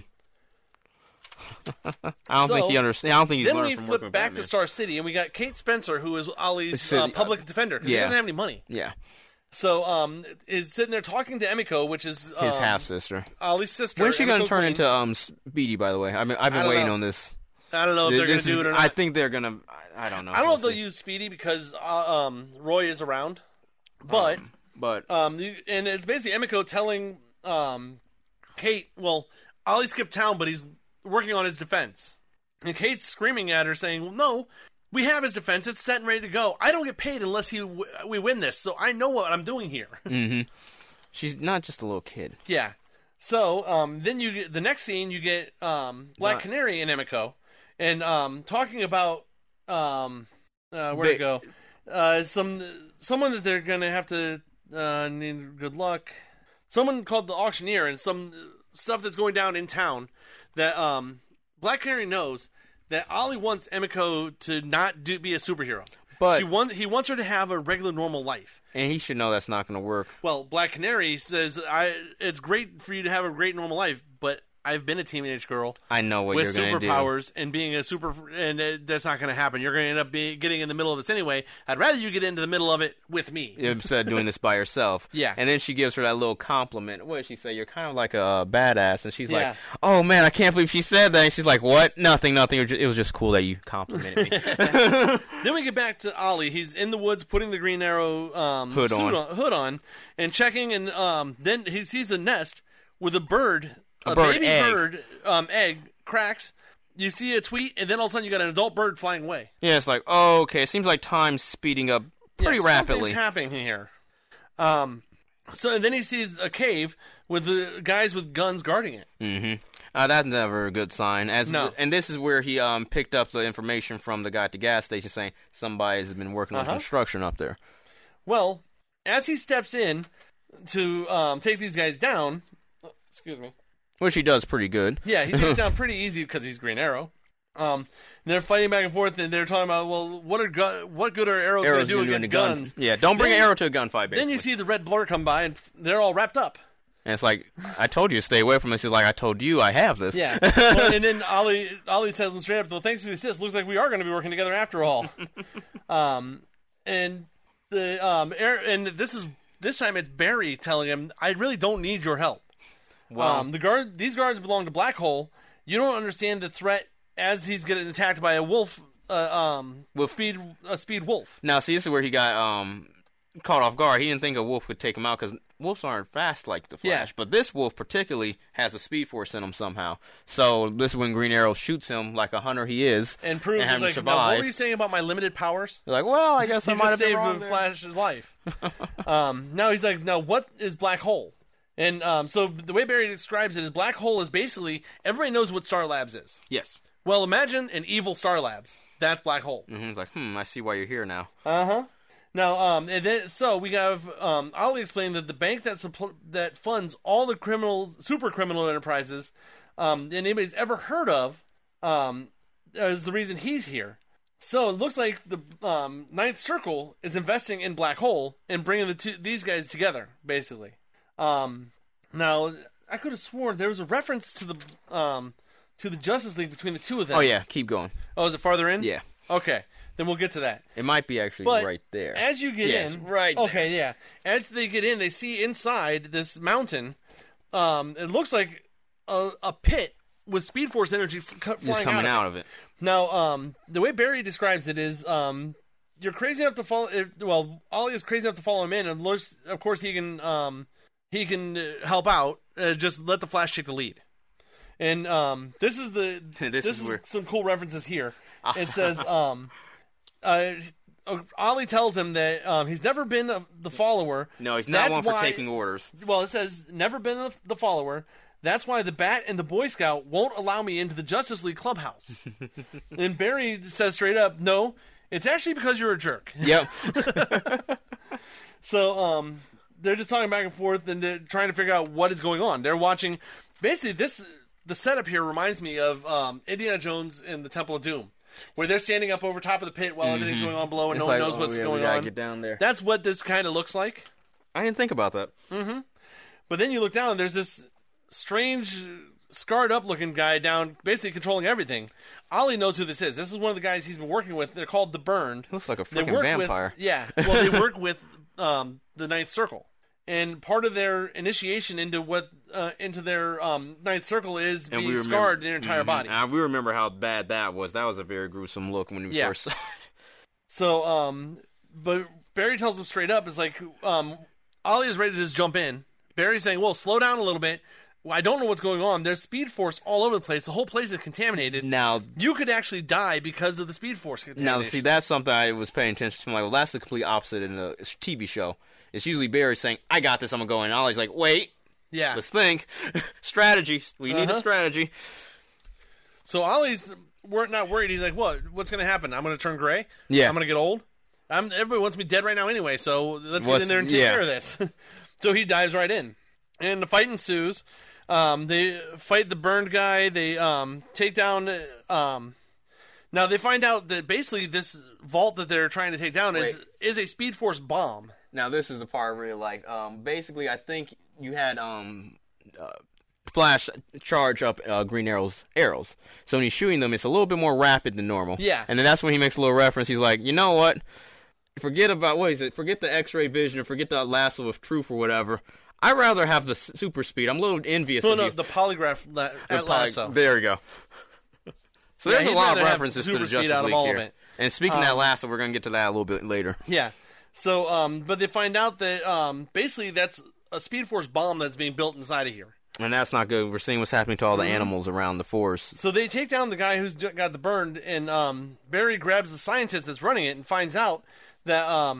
I don't think he understands. I don't think he's learned from working with Batman. Then we flip back to Star City, and we got Kate Spencer, who is Ollie's public defender, because he doesn't have any money. Yeah. So, is sitting there talking to Emiko, which is his half-sister. Ollie's sister. When's she going to turn into Speedy, by the way? I've been waiting on this. I don't know if they're going to do it or not. I think they're going to... I don't know. I don't know if they'll use Speedy because Roy is around. But... and it's basically Emiko telling Kate, well, Ollie skipped town, but he's working on his defense. And Kate's screaming at her, saying, well, no... We have his defense. It's set and ready to go. I don't get paid unless we win this, so I know what I'm doing here. Mm-hmm. She's not just a little kid. Yeah. So then you get the next scene. You get Black Canary and Emiko, and talking about where to go. Someone that they're gonna have to need good luck. Someone called the auctioneer, and some stuff that's going down in town that Black Canary knows. That Ollie wants Emiko to not be a superhero. But he wants her to have a regular, normal life. And he should know that's not going to work. Well, Black Canary says, it's great for you to have a great, normal life, but I've been a teenage girl. I know what you're going to do. With superpowers and being a and that's not going to happen. You're going to end up getting in the middle of this anyway. I'd rather you get into the middle of it with me. Instead of doing this by yourself. Yeah. And then she gives her that little compliment. What did she say? You're kind of like a badass. And she's like, oh, man, I can't believe she said that. And she's like, what? Nothing. It was just cool that you complimented me. Then we get back to Ollie. He's in the woods putting the Green Arrow hood on and checking. And then he sees a nest with a bird. A baby bird egg cracks. You see a tweet, and then all of a sudden you got an adult bird flying away. Yeah, it's like, oh, okay. It seems like time's speeding up pretty rapidly. Something's happening here. So then he sees a cave with the guys with guns guarding it. Mm-hmm. That's never a good sign. And this is where he picked up the information from the guy at the gas station saying somebody has been working on construction up there. Well, as he steps in to take these guys down, excuse me. Which he does pretty good. Yeah, he takes down pretty easy because he's Green Arrow. They're fighting back and forth, and they're talking about, well, what good are arrows going to do against guns? Yeah, don't bring an arrow to a gunfight, basically. Then you see the red blur come by, and they're all wrapped up. And it's like, I told you to stay away from this. He's like, I told you I have this. Yeah. Well, and then Ollie tells him straight up, well, thanks for the assist. Looks like we are going to be working together after all. And this time it's Barry telling him, I really don't need your help. Wow. These guards belong to Black Hole. You don't understand the threat as he's getting attacked by a wolf, speed wolf. Now, see, this is where he got caught off guard. He didn't think a wolf would take him out because wolves aren't fast like the Flash. Yeah. But this wolf particularly has a speed force in him somehow. So this is when Green Arrow shoots him like a hunter he is. And proves he's like, now, what were you saying about my limited powers? You're like, well, I guess I might have saved the Flash's life. Now he's like, now what is Black Hole? And so the way Barry describes it is Black Hole is basically, everybody knows what Star Labs is. Yes. Well, imagine an evil Star Labs. That's Black Hole. Mm-hmm. It's like, I see why you're here now. Uh-huh. Now, and then, so we have Ollie explained that the bank that funds all the super criminal enterprises that anybody's ever heard of is the reason he's here. So it looks like the Ninth Circle is investing in Black Hole and bringing these guys together, basically. Now, I could have sworn there was a reference to the Justice League between the two of them. Oh, yeah. Keep going. Oh, is it farther in? Yeah. Okay. Then we'll get to that. It might be actually right there. As you get in... right there. Okay, yeah. As they get in, they see inside this mountain, it looks like a pit with Speed Force energy flying coming out of it. Now, the way Barry describes it is... you're crazy enough to follow... Ollie is crazy enough to follow him in, and of course he can help out. Just let the Flash take the lead. And this is some cool references here. It says, Ollie tells him that he's never been the follower. No, he's not one for taking orders. Well, it says, never been the follower. That's why the Bat and the Boy Scout won't allow me into the Justice League clubhouse. And Barry says straight up, no, it's actually because you're a jerk. Yep. So, they're just talking back and forth and they're trying to figure out what is going on. They're watching. Basically, the setup here reminds me of Indiana Jones and the Temple of Doom, where they're standing up over top of the pit while everything's going on below and no one knows what's going on. Get down there. That's what this kind of looks like. I didn't think about that. Mm-hmm. But then you look down and there's this strange, scarred up looking guy down, basically controlling everything. Ollie knows who this is. This is one of the guys he's been working with. They're called the Burned. Looks like a freaking vampire. They work with the Ninth Circle. And part of their initiation into their Ninth Circle is being scarred their entire body. We remember how bad that was. That was a very gruesome look when we first saw it. So, but Barry tells him straight up, it's like, Ollie is ready to just jump in. Barry's saying, well, slow down a little bit. Well, I don't know what's going on. There's Speed Force all over the place. The whole place is contaminated. Now, you could actually die because of the Speed Force contamination. Now, see, that's something I was paying attention to. I'm like, well, that's the complete opposite in a TV show. It's usually Barry saying, I got this, I'm going to go in. And Ollie's like, wait. Yeah. Let's think. Strategy. We need a strategy. So Ollie's not worried. He's like, what's going to happen? I'm going to turn gray? Yeah. I'm going to get old? Everybody wants me dead right now anyway, so let's get in there and take care of this. So he dives right in. And the fight ensues. They fight the Burned guy. They take down... now, they find out that basically this vault that they're trying to take down is a Speed Force bomb. Now, this is the part I really like. Basically, I think you had Flash charge up Green Arrow's arrows. So when he's shooting them, it's a little bit more rapid than normal. Yeah. And then that's when he makes a little reference. He's like, you know what? Forget the X-ray vision or forget the lasso of truth or whatever. I'd rather have the super speed. I'm a little envious of you. The polygraph lasso. There we go. So there's a lot of references to the Justice League here. And speaking of that lasso, we're going to get to that a little bit later. Yeah. So, but they find out that basically that's a Speed Force bomb that's being built inside of here. And that's not good. We're seeing what's happening to all the animals around the force. So they take down the guy who's got the Burned, and Barry grabs the scientist that's running it and finds out that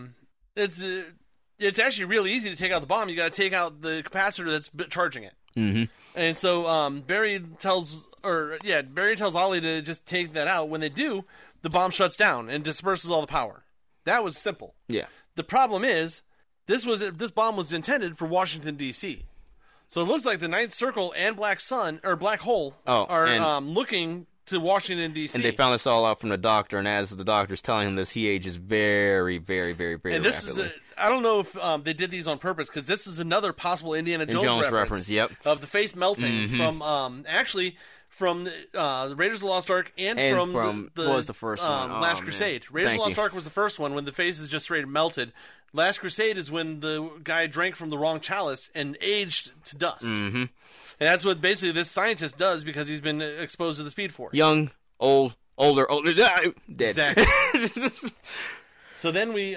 it's actually really easy to take out the bomb. You got to take out the capacitor that's charging it. Mm-hmm. And so Barry tells Ollie to just take that out. When they do, the bomb shuts down and disperses all the power. That was simple. Yeah. The problem is, this bomb was intended for Washington, D.C. So it looks like the Ninth Circle and Black Hole are looking to Washington, D.C. And they found this all out from the doctor, and as the doctor's telling him this, he ages very, very, very, very and this rapidly. I don't know if they did these on purpose, because this is another possible Indiana Jones reference. Yep. Of the face melting from the Raiders of the Lost Ark and from what was the first one? Last Crusade. Raiders of the Lost Ark was the first one when the face is just straight melted. Last Crusade is when the guy drank from the wrong chalice and aged to dust. Mm-hmm. And that's what basically this scientist does because he's been exposed to the Speed Force. Young, old, older, dead. Exactly. So then we,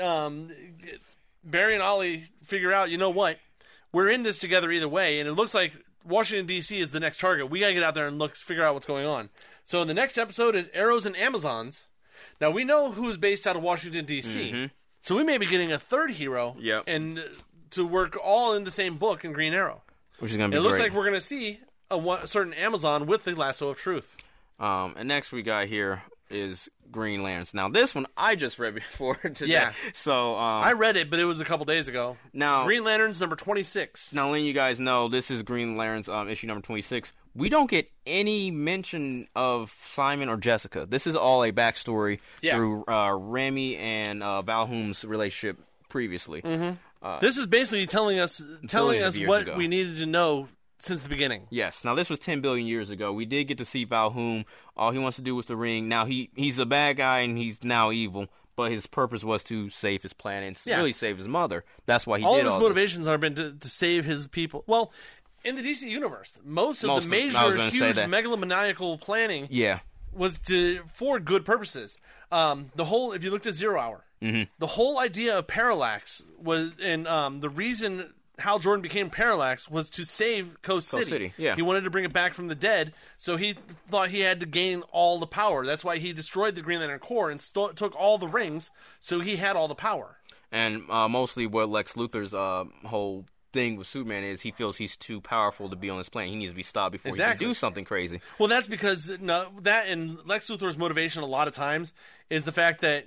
Barry and Ollie figure out, you know what? We're in this together either way, and it looks like Washington, D.C. is the next target. We got to get out there and figure out what's going on. So the next episode is Arrows and Amazons. Now, we know who's based out of Washington, D.C., mm-hmm. So we may be getting a third hero and to work all in the same book in Green Arrow. Which is going to be great. It looks like we're going to see a certain Amazon with the lasso of truth. And next we got here is Green Lanterns. Now this one I just read before today. Yeah. So I read it, but it was a couple days ago. Now Green Lanterns number 26. Now letting you guys know, this is Green Lanterns issue number 26. We don't get any mention of Simon or Jessica. This is all a backstory through Remy and Valhoom's relationship previously. Mm-hmm. This is basically telling us what we needed to know since the beginning. Yes. Now, this was 10 billion years ago. We did get to see Valhoom. All he wants to do with the ring. Now, he's a bad guy, and he's now evil. But his purpose was to save his planet and really save his mother. That's why he did all this. All of his motivations have been to save his people. Well, in the DC universe, most of the major, huge, megalomaniacal planning was for good purposes. If you looked at Zero Hour, the whole idea of Parallax was, and the reason Hal Jordan became Parallax was to save Coast City. Yeah. He wanted to bring it back from the dead, so he thought he had to gain all the power. That's why he destroyed the Green Lantern Corps and took all the rings, so he had all the power. And mostly what Lex Luthor's whole thing with Superman is he feels he's too powerful to be on this planet. He needs to be stopped before he can do something crazy. Well, that's because that and Lex Luthor's motivation a lot of times is the fact that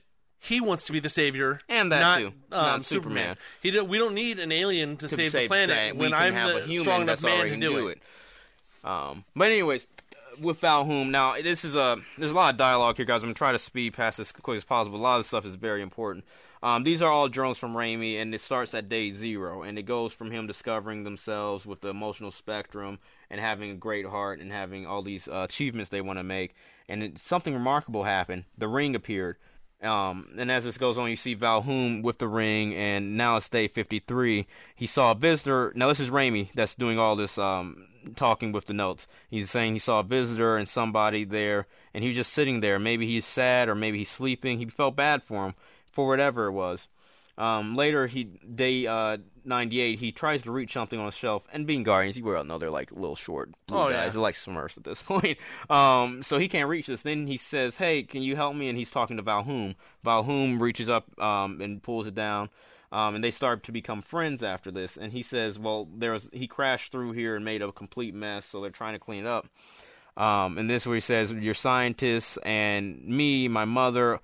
he wants to be the savior, and that not, too, not Superman. We don't need an alien to save the planet when I'm the strong enough man to do it. But anyways, with Valhoom, now there's a lot of dialogue here, guys. I'm gonna try to speed past this as quick as possible. A lot of this stuff is very important. These are all journals from Raimi, and it starts at day 0, and it goes from him discovering themselves with the emotional spectrum and having a great heart and having all these achievements they want to make. And something remarkable happened. The ring appeared. And as this goes on, you see Valhoom with the ring, and now it's day 53. He saw a visitor. Now, this is Raimi that's doing all this talking with the notes. He's saying he saw a visitor and somebody there, and he was just sitting there. Maybe he's sad, or maybe he's sleeping. He felt bad for him, for whatever it was. Later, day 98, he tries to reach something on a shelf, and being Guardians, you all know they're like little short blue guys. Yeah. They're like Smurfs at this point. So he can't reach this. Then he says, "Hey, can you help me?" And he's talking to Valhoom. Valhoom reaches up and pulls it down, and they start to become friends after this. And he says, "Well, he crashed through here and made a complete mess, so they're trying to clean it up." And this is where he says, "You're scientists, and me, my mother."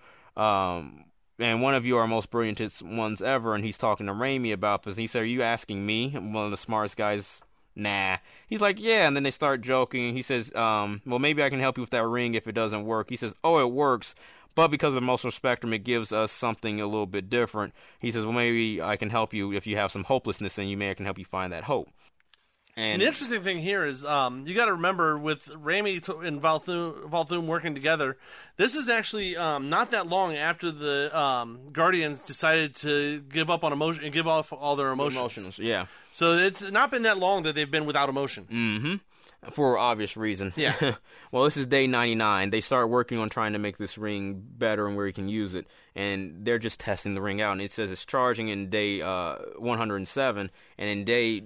And one of you are most brilliant ones ever, and he's talking to Raimi about this. He said, "Are you asking me?" One of the smartest guys, nah. He's like, "Yeah," and then they start joking. He says, "Well, maybe I can help you with that ring if it doesn't work." He says, "Oh, it works, but because of the emotional spectrum, it gives us something a little bit different." He says, "Well, maybe I can help you if you have some hopelessness in you. Maybe I can help you find that hope." And the interesting thing here is you got to remember with Raimi and Valhoom working together, this is actually not that long after the Guardians decided to give up on emotion and give off all their emotions. Yeah. So it's not been that long that they've been without emotion. Mm-hmm. For obvious reason. Yeah. Well, this is day 99. They start working on trying to make this ring better and where he can use it. And they're just testing the ring out. And it says it's charging in day 107. And in day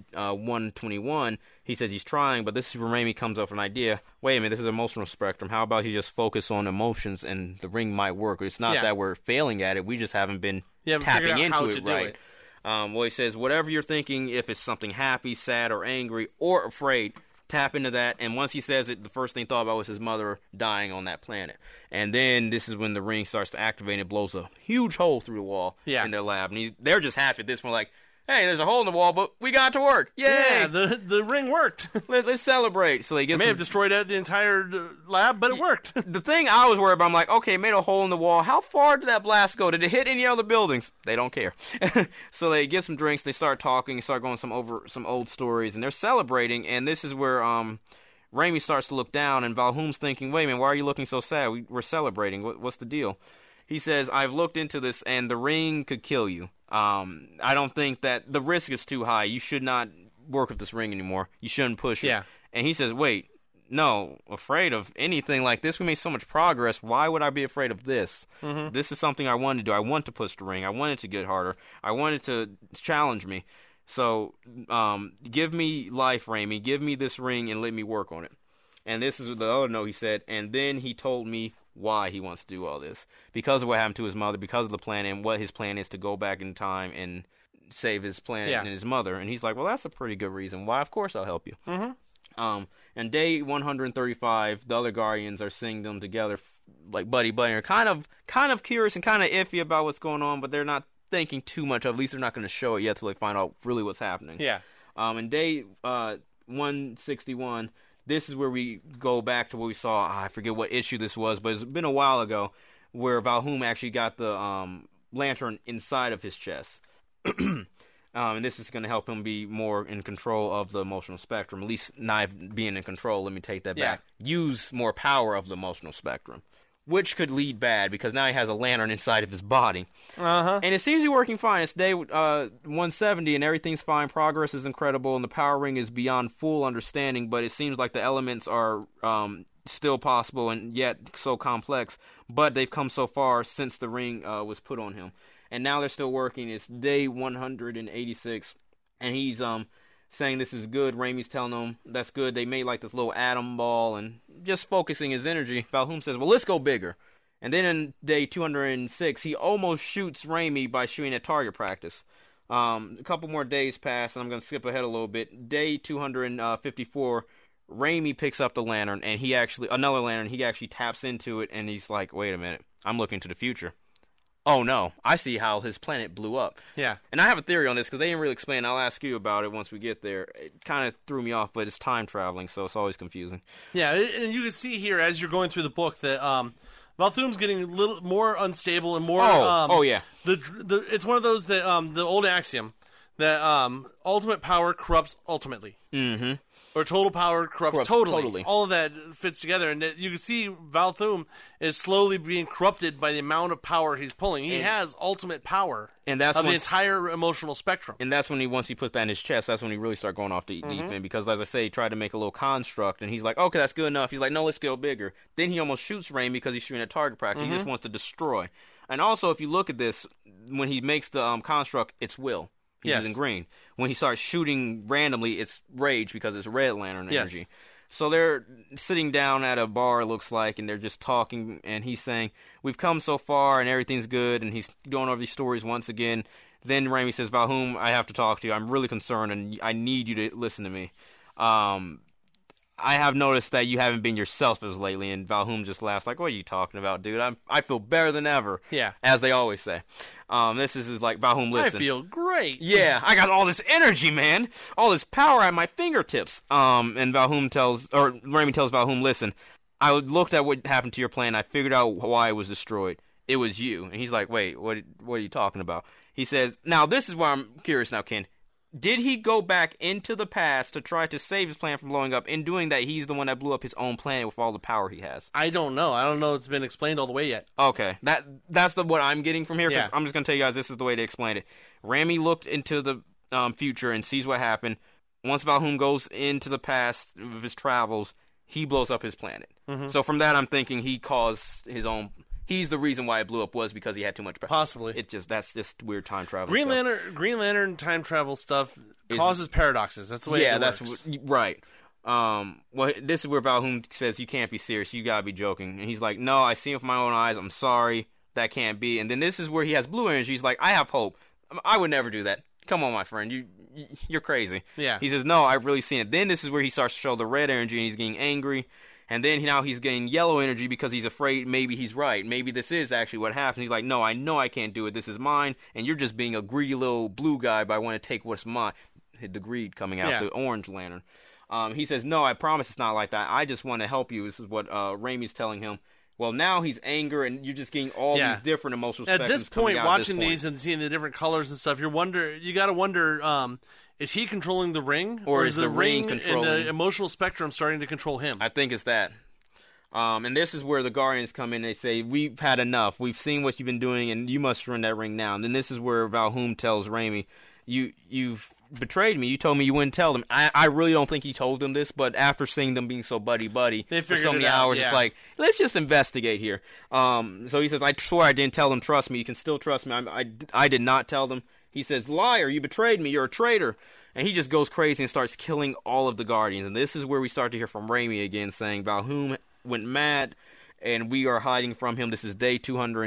121, he says he's trying. But this is where Raimi comes up with an idea. Wait a minute, this is emotional spectrum. How about you just focus on emotions and the ring might work? It's not that we're failing at it. We just haven't been tapping into it right. Well, he says, whatever you're thinking, if it's something happy, sad, or angry, or afraid, tap into that. And once he says it, the first thing he thought about was his mother dying on that planet. And then this is when the ring starts to activate and it blows a huge hole through the wall in their lab. And they're just happy at this point, like, hey, there's a hole in the wall, but we got to work. Yay! Yeah, the ring worked. Let's celebrate. So he gets may have destroyed the entire lab, but it worked. The thing I was worried about, I'm like, okay, made a hole in the wall. How far did that blast go? Did it hit any other buildings? They don't care. So they get some drinks. They start talking. Start going over some old stories, and they're celebrating. And this is where Raimi starts to look down, and Valhoom's thinking, wait a minute, why are you looking so sad? We're celebrating. What's the deal? He says, I've looked into this, and the ring could kill you. I don't think that the risk is too high. You should not work with this ring anymore. You shouldn't push it. Yeah. And he says, wait, no, afraid of anything like this? We made so much progress. Why would I be afraid of this? Mm-hmm. This is something I want to do. I want to push the ring. I want it to get harder. I want it to challenge me. So give me life, Raimi. Give me this ring and let me work on it. And this is the other note he said. And then he told me why he wants to do all this. Because of what happened to his mother, because of the plan, and what his plan is to go back in time and save his planet and his mother. And he's like, well, that's a pretty good reason. Why? Of course I'll help you. Mm-hmm. And day 135, the other Guardians are seeing them together like buddy. They're kind of curious and kind of iffy about what's going on, but they're not thinking too much of. At least they're not going to show it yet till they find out really what's happening. Yeah. And day 161, this is where we go back to what we saw. I forget what issue this was, but it's been a while ago, where Valhoom actually got the lantern inside of his chest. And this is going to help him be more in control of the emotional spectrum. At least not being in control, let me take that back. Use more power of the emotional spectrum. Which could lead bad, because now he has a lantern inside of his body. Uh-huh. And it seems to be working fine. It's day 170, and everything's fine. Progress is incredible, and the power ring is beyond full understanding, but it seems like the elements are still possible and yet so complex. But they've come so far since the ring was put on him. And now they're still working. It's day 186, and he's saying this is good. Raimi's telling him that's good. They made like this little atom ball and just focusing his energy. Valhoom says, well, let's go bigger. And then in day 206, he almost shoots Raimi by shooting at target practice. A couple more days pass, and I'm going to skip ahead a little bit. Day 254, Raimi picks up the lantern, and he actually taps into it, and he's like, wait a minute, I'm looking to the future. Oh, no. I see how his planet blew up. Yeah. And I have a theory on this because they didn't really explain. I'll ask you about it once we get there. It kind of threw me off, but it's time traveling, so it's always confusing. Yeah, and you can see here as you're going through the book that Balthum's getting a little more unstable and more... yeah. It's one of those that the old axiom that ultimate power corrupts ultimately. Mm-hmm. Or total power corrupts totally. All of that fits together. And you can see Balthum is slowly being corrupted by the amount of power he's pulling. He has ultimate power of the entire emotional spectrum. And that's when once he puts that in his chest, that's when he really starts going off the deep end. Because, as I say, he tried to make a little construct, and he's like, okay, that's good enough. He's like, no, let's go bigger. Then he almost shoots Raimi because he's shooting at target practice. He just wants to destroy. And also, if you look at this, when he makes the construct, it's will. He's using green. When he starts shooting randomly, it's rage because it's Red Lantern energy. Yes. So they're sitting down at a bar, it looks like, and they're just talking, and he's saying, we've come so far, and everything's good, and he's going over these stories once again. Then Raimi says, Balthum, I have to talk to you. I'm really concerned, and I need you to listen to me. I have noticed that you haven't been yourself as lately, and Balthum just laughs like, what are you talking about, dude? I feel better than ever. Yeah. As they always say. This is like, Balthum, listen. I feel great. Yeah, I got all this energy, man. All this power at my fingertips. And Raimi tells Balthum, listen, I looked at what happened to your plan. I figured out why it was destroyed. It was you. And he's like, wait, what are you talking about? He says, now this is where I'm curious now, Ken. Did he go back into the past to try to save his plan from blowing up? In doing that, he's the one that blew up his own planet with all the power he has. I don't know. I don't know if it's been explained all the way yet. Okay. That's what I'm getting from here. Yeah. I'm just going to tell you guys this is the way they explained it. Raimi looked into the future and sees what happened. Once Balthum goes into the past of his travels, he blows up his planet. Mm-hmm. So from that, I'm thinking he caused his own... He's the reason why it blew up was because he had too much power. Possibly. That's just weird time travel. Green Lantern time travel stuff causes paradoxes. That's the way it works. Right. Well, this is where Balthum says, you can't be serious. You gotta be joking. And he's like, no, I see it with my own eyes. I'm sorry. That can't be. And then this is where he has blue energy. He's like, I have hope. I would never do that. Come on, my friend. You're crazy. Yeah. He says, no, I've really seen it. Then this is where he starts to show the red energy and he's getting angry. And then now he's getting yellow energy because he's afraid maybe he's right. Maybe this is actually what happened. He's like, no, I know I can't do it. This is mine. And you're just being a greedy little blue guy by wanting to take what's mine. The greed coming out, the orange lantern. He says, no, I promise it's not like that. I just want to help you. This is what Raimi's telling him. Well, now he's anger, and you're just getting all these different emotional spectrums. At this point, watching these and seeing the different colors and stuff, you got to wonder, is he controlling the ring? Or is the ring controlling... and the emotional spectrum starting to control him? I think it's that. And this is where the Guardians come in. They say, we've had enough. We've seen what you've been doing, and you must run that ring now. And then this is where Balthum tells Raimi, you've betrayed me. You told me you wouldn't tell them. I really don't think he told them this, but after seeing them being so buddy-buddy for so many hours, it's like, let's just investigate here. So he says, I swear I didn't tell them, trust me. You can still trust me. I did not tell them. He says, liar, you betrayed me. You're a traitor. And he just goes crazy and starts killing all of the Guardians. And this is where we start to hear from Raimi again saying, Balthum went mad, and we are hiding from him. This is day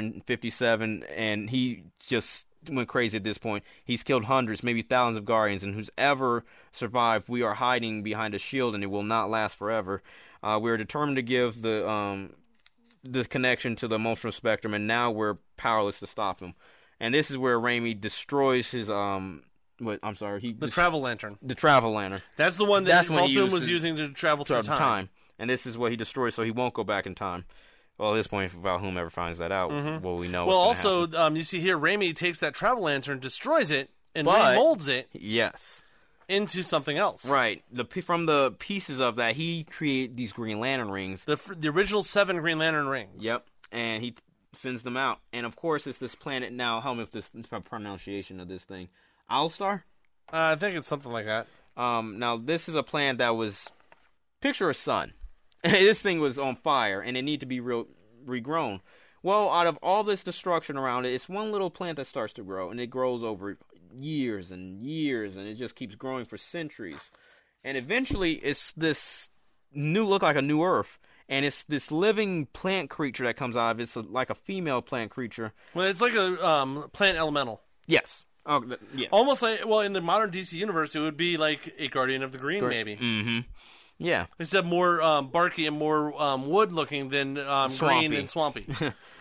257, and he just went crazy at this point. He's killed hundreds, maybe thousands of Guardians, and who's ever survived, we are hiding behind a shield, and it will not last forever. We're determined to give the connection to the emotional spectrum, and now we're powerless to stop him. And this is where Raimi destroys his the travel lantern. The travel lantern. That's the one that Balthum was using to travel through time. And this is what he destroys, so he won't go back in time. Well, at this point, if Balthum ever finds that out, well, we know. Well, also, you see here, Raimi takes that travel lantern, destroys it, and remolds it. Yes. Into something else. Right. From the pieces of that, he created these Green Lantern rings. The original 7 Green Lantern rings. Yep. And he sends them out. And, of course, it's this planet now. Help me with this pronunciation of this thing. Alstar? I think it's something like that. Now, this is a planet that was... Picture a sun. This thing was on fire, and it needed to be regrown. Well, out of all this destruction around it, it's one little plant that starts to grow, and it grows over years and years, and it just keeps growing for centuries. And eventually, it's this look like a new Earth, and it's this living plant creature that comes out of it. It's like a female plant creature. Well, it's like a plant elemental. Yes. Oh, yeah. Almost like, well, in the modern DC universe, it would be like a Guardian of the Green, maybe. Mm-hmm. Yeah. Except more barky and more wood-looking than green and swampy.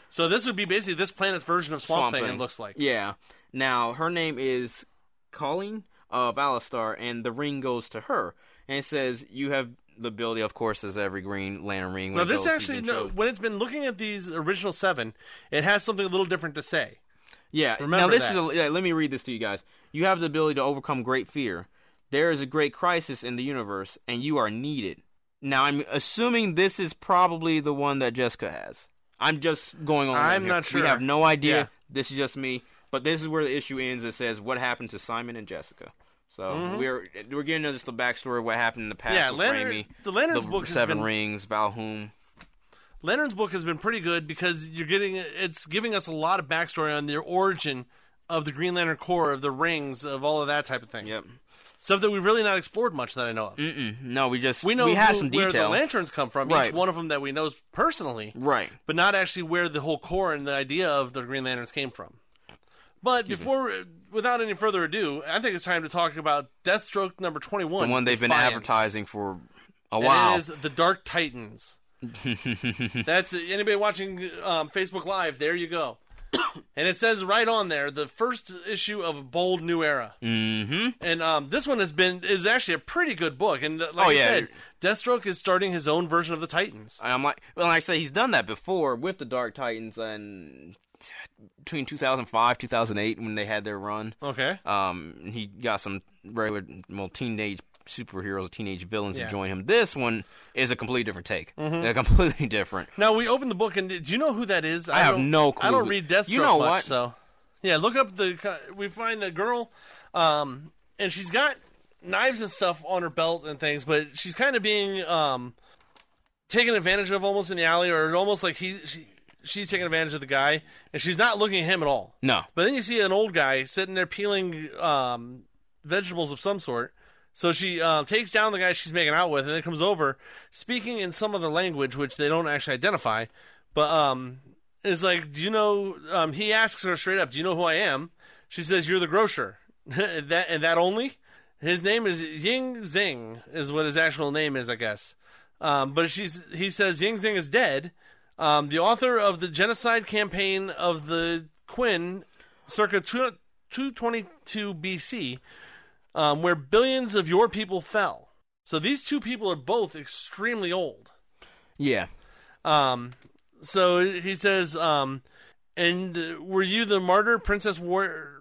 So this would be basically this planet's version of Swamp Thing, it looks like. Yeah. Now, her name is Colleen of Alistar, and the ring goes to her. And it says, you have the ability, of course, as every Green Lantern ring. Now, this actually, when it's been looking at these original 7, it has something a little different to say. Yeah. Remember now, this that. is let me read this to you guys. You have the ability to overcome great fear. There is a great crisis in the universe, and you are needed. Now, I'm assuming this is probably the one that Jessica has. I'm just going on. I'm here. not sure. We have no idea. Yeah. This is just me. But this is where the issue ends. It says, what happened to Simon and Jessica? So we're getting into just the backstory of what happened in the past with Raimi. The Lantern's book Seven Rings, Valhoom. Lantern's book has been pretty good because it's giving us a lot of backstory on the origin of the Green Lantern Corps, of the rings, of all of that type of thing. Yep. Stuff that we've really not explored much that I know of. No, we know had some detail. Where the lanterns come from, right. Each one of them that we know personally. Right. But not actually where the whole core and the idea of the Green Lanterns came from. But without any further ado, I think it's time to talk about Deathstroke number 21. The one they've been advertising for a while. It is the Dark Titans. That's anybody watching Facebook Live, there you go. And it says right on there, the first issue of a bold new era. Mm-hmm. And this one is actually a pretty good book. And like I said, Deathstroke is starting his own version of the Titans. And I'm like I say, he's done that before with the Dark Titans and between 2005, 2008 when they had their run. Okay. He got some regular, teenage superheroes, teenage villains to join him. This one is a completely different take. Completely different. Now, we opened the book, and do you know who that is? I have no clue. I don't read Deathstroke much, what? So... Yeah, look up we find a girl, and she's got knives and stuff on her belt and things, but she's kind of being taken advantage of almost in the alley, or almost like she's taking advantage of the guy, and she's not looking at him at all. No. But then you see an old guy sitting there peeling vegetables of some sort. So she takes down the guy she's making out with, and then comes over, speaking in some other language, which they don't actually identify. But is like, do you know? He asks her straight up, "Do you know who I am?" She says, "You're the grocer." that only. His name is Ying Zing, is what his actual name is, I guess. But he says Ying Zing is dead. The author of the genocide campaign of the Quinn, circa 222 BC. Where billions of your people fell. So these two people are both extremely old. Yeah. So he says, and were you the martyred princess warrior?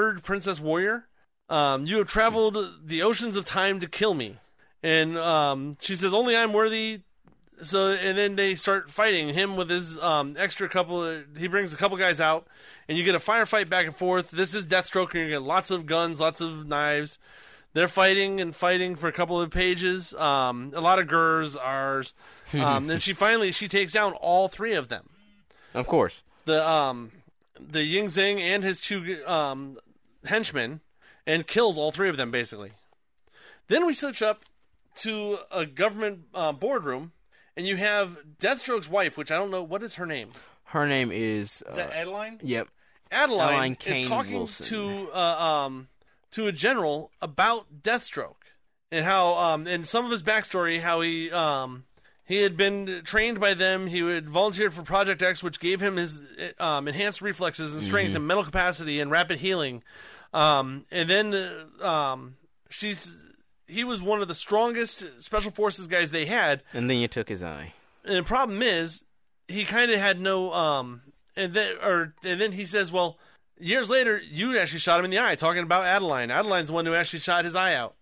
You have traveled the oceans of time to kill me. And she says, only I'm worthy. So, and then they start fighting him with his extra couple. He brings a couple guys out, and you get a firefight back and forth. This is Deathstroke, and you get lots of guns, lots of knives. They're fighting for a couple of pages. A lot of gers, R's. Then she takes down all three of them. Of course. The Ying Zing and his two henchmen, and kills all three of them basically. Then we switch up to a government boardroom. And you have Deathstroke's wife, which I don't know. What is her name? Her name is... Is that Adeline? Yep. Adeline is talking to a general about Deathstroke. And how, and some of his backstory, how he had been trained by them. He had volunteered for Project X, which gave him his enhanced reflexes and strength and mental capacity and rapid healing. And then he was one of the strongest special forces guys they had. And then you took his eye. And the problem is, he kind of had no, and then he says, well, years later, you actually shot him in the eye, talking about Adeline. Adeline's the one who actually shot his eye out.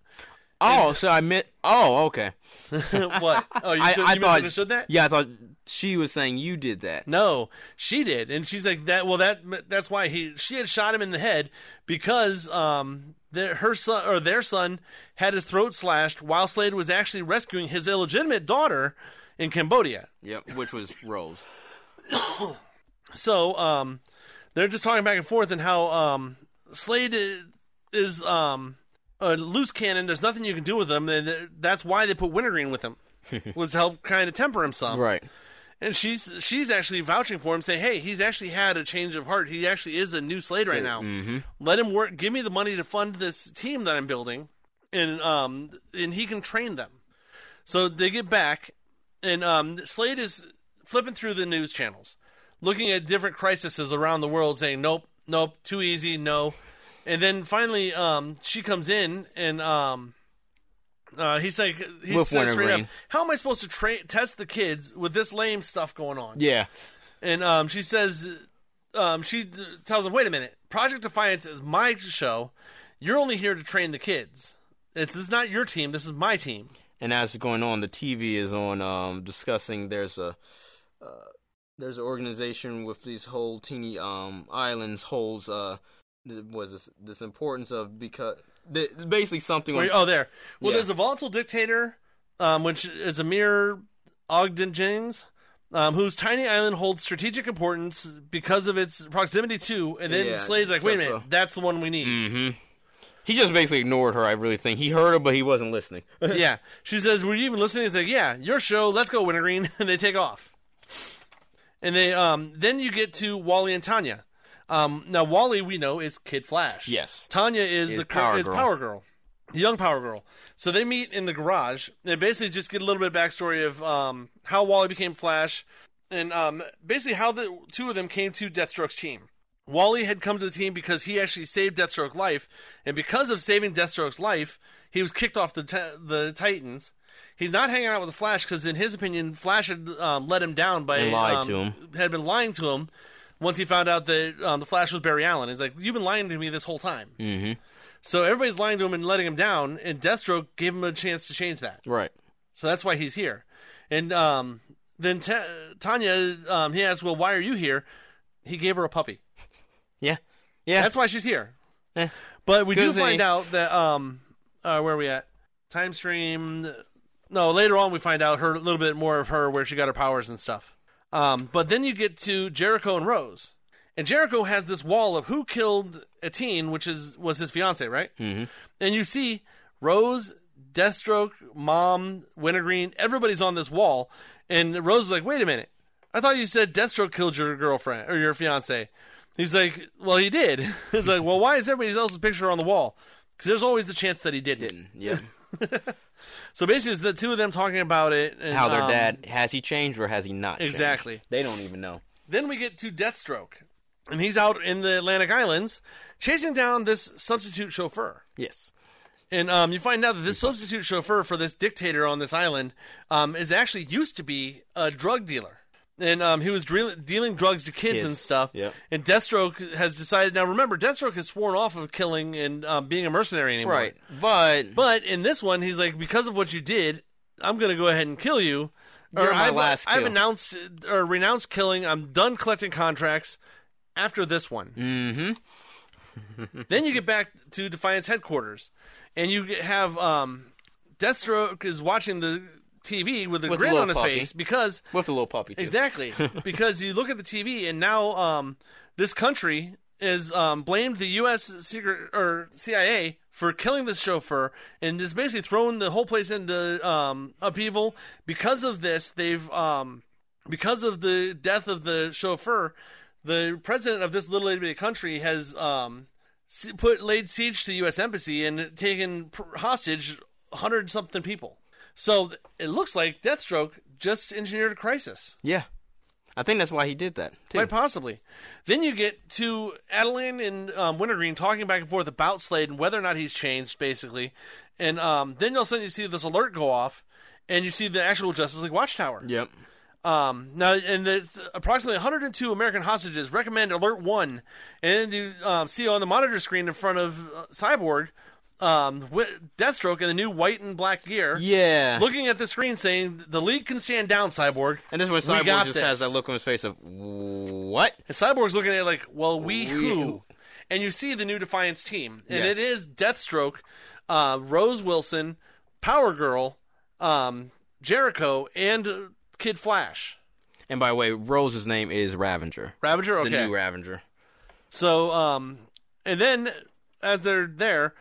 Okay. What? Oh, you misunderstood that? Yeah, I thought she was saying you did that. No, she did. And she's like, that's why she had shot him in the head, because, their son had his throat slashed while Slade was actually rescuing his illegitimate daughter in Cambodia. Yep, which was Rose. So, they're just talking back and forth and how Slade is a loose cannon. There's nothing you can do with him. And that's why they put Wintergreen with him, was to help kind of temper him some. Right. And she's actually vouching for him, saying, hey, he's actually had a change of heart. He actually is a new Slade right now. Mm-hmm. Let him work. Give me the money to fund this team that I'm building, and he can train them. So they get back, and Slade is flipping through the news channels, looking at different crises around the world, saying, nope, too easy, no. And then finally, she comes in, and he's like, he says straight up, how am I supposed to test the kids with this lame stuff going on? Yeah. And she says, she tells him, wait a minute, Project Defiance is my show. You're only here to train the kids. This is not your team. This is my team. And as it's going on, the TV is on discussing. There's an organization with these whole teeny islands holds this importance of because basically something. There. Well, there's a volatile dictator, which is Amir Ogden-James, whose tiny island holds strategic importance because of its proximity to. And then Slade's like, wait a minute, that's the one we need. Mm-hmm. He just basically ignored her, I really think. He heard her, but he wasn't listening. Yeah. She says, were you even listening? He's like, yeah, your show, let's go, Wintergreen. And they take off. And they then you get to Wally and Tanya. Now, Wally, we know, is Kid Flash. Yes. Tanya is Power Girl. The young Power Girl. So they meet in the garage and basically just get a little bit of backstory of how Wally became Flash and basically how the two of them came to Deathstroke's team. Wally had come to the team because he actually saved Deathstroke's life, and because of saving Deathstroke's life, he was kicked off the Titans. He's not hanging out with the Flash because, in his opinion, Flash had let him down by lied to him. Had been lying to him once he found out that the Flash was Barry Allen. He's like, you've been lying to me this whole time. Mm-hmm. So everybody's lying to him and letting him down, and Deathstroke gave him a chance to change that. Right. So that's why he's here. And then Tanya, he asked, well, why are you here? He gave her a puppy. Yeah. That's why she's here. But we do find out that, where are we at? Time stream. No, later on we find out a little bit more of her, where she got her powers and stuff. But then you get to Jericho and Rose. And Jericho has this wall of who killed Etienne, which was his fiance, right? Mm-hmm. And you see Rose, Deathstroke, Mom, Wintergreen, everybody's on this wall. And Rose is like, wait a minute. I thought you said Deathstroke killed your girlfriend or your fiance. He's like, well, he did. He's like, well, why is everybody else's picture on the wall? Because there's always the chance that he didn't. Yeah. So basically, it's the two of them talking about it. And, how their dad, has he changed or has he not changed? Exactly. They don't even know. Then we get to Deathstroke. And he's out in the Atlantic Islands chasing down this substitute chauffeur. Yes. And you find out that this substitute chauffeur for this dictator on this island is actually used to be a drug dealer. And he was dealing drugs to kids and stuff. Yep. And Deathstroke has decided. Now, remember, Deathstroke has sworn off of killing and being a mercenary anymore. Right. But in this one, he's like, because of what you did, I'm going to go ahead and kill you. Or I've announced or renounced killing. I'm done collecting contracts after this one. Mm-hmm. Then you get back to Defiance headquarters, and you have Deathstroke is watching the TV with a grin on his face because with the little puppy too. Exactly. Because you look at the TV and now this country is blamed the U.S. secret or CIA for killing this chauffeur and is basically thrown the whole place into upheaval. Because of this, they've because of the death of the chauffeur, the president of this little itty country has laid siege to the U.S. embassy and taken hostage 100-something people. So it looks like Deathstroke just engineered a crisis. Yeah. I think that's why he did that, too. Quite possibly. Then you get to Adeline and Wintergreen talking back and forth about Slade and whether or not he's changed, basically. And then all of a sudden you see this alert go off, and you see the actual Justice League Watchtower. Yep. Now, and there's approximately 102 American hostages. Recommend Alert 1. And then you see on the monitor screen in front of Cyborg, Deathstroke in the new white and black gear. Yeah. Looking at the screen saying, the League can stand down, Cyborg. And this is when Cyborg just has that look on his face of, what? And Cyborg's looking at it like, well, we who? And you see the new Defiance team. And It is Deathstroke, Rose Wilson, Power Girl, Jericho, and Kid Flash. And by the way, Rose's name is Ravager. Ravager? Okay. The new Ravager. So, and then, as they're there,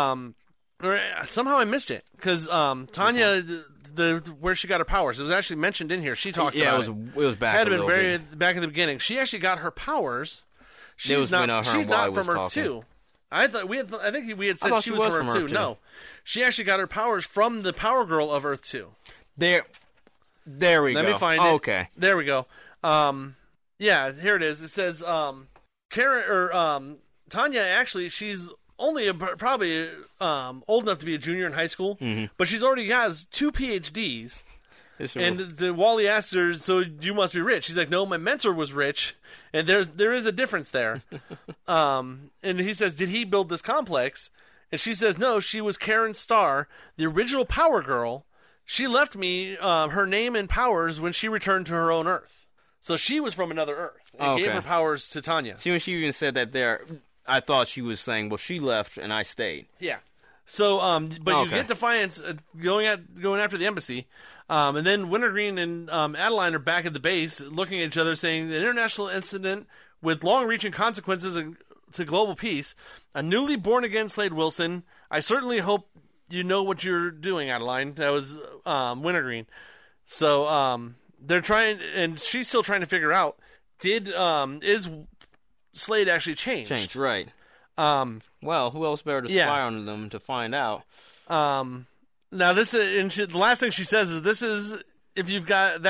somehow I missed it because Tanya, where she got her powers, it was actually mentioned in here. She talked about it. It was back. Had been back in the beginning. She actually got her powers. She's not from Earth 2. I think we had said she was from Earth 2. No, she actually got her powers from the Power Girl of Earth 2. There we go. Let me find it. Okay. There we go. Yeah, here it is. It says Tanya, actually, she's only probably old enough to be a junior in high school, but she's already has 2 PhDs. And Wally asked her, so you must be rich. She's like, no, my mentor was rich, and there is a difference there. And he says, did he build this complex? And she says, no, she was Karen Starr, the original Power Girl. She left me her name and powers when she returned to her own Earth. So she was from another Earth and gave her powers to Tanya. See, when she even said that there, I thought she was saying, well, she left and I stayed. Yeah. So, but you get Defiance going after the embassy, and then Wintergreen and Adeline are back at the base looking at each other saying, an international incident with long-reaching consequences to global peace, a newly born-again Slade Wilson. I certainly hope you know what you're doing, Adeline. That was Wintergreen. So they're trying, and she's still trying to figure out, is Slade actually changed? Changed, right. Well, who else better to spy on them to find out? Now, the last thing she says is, if you've got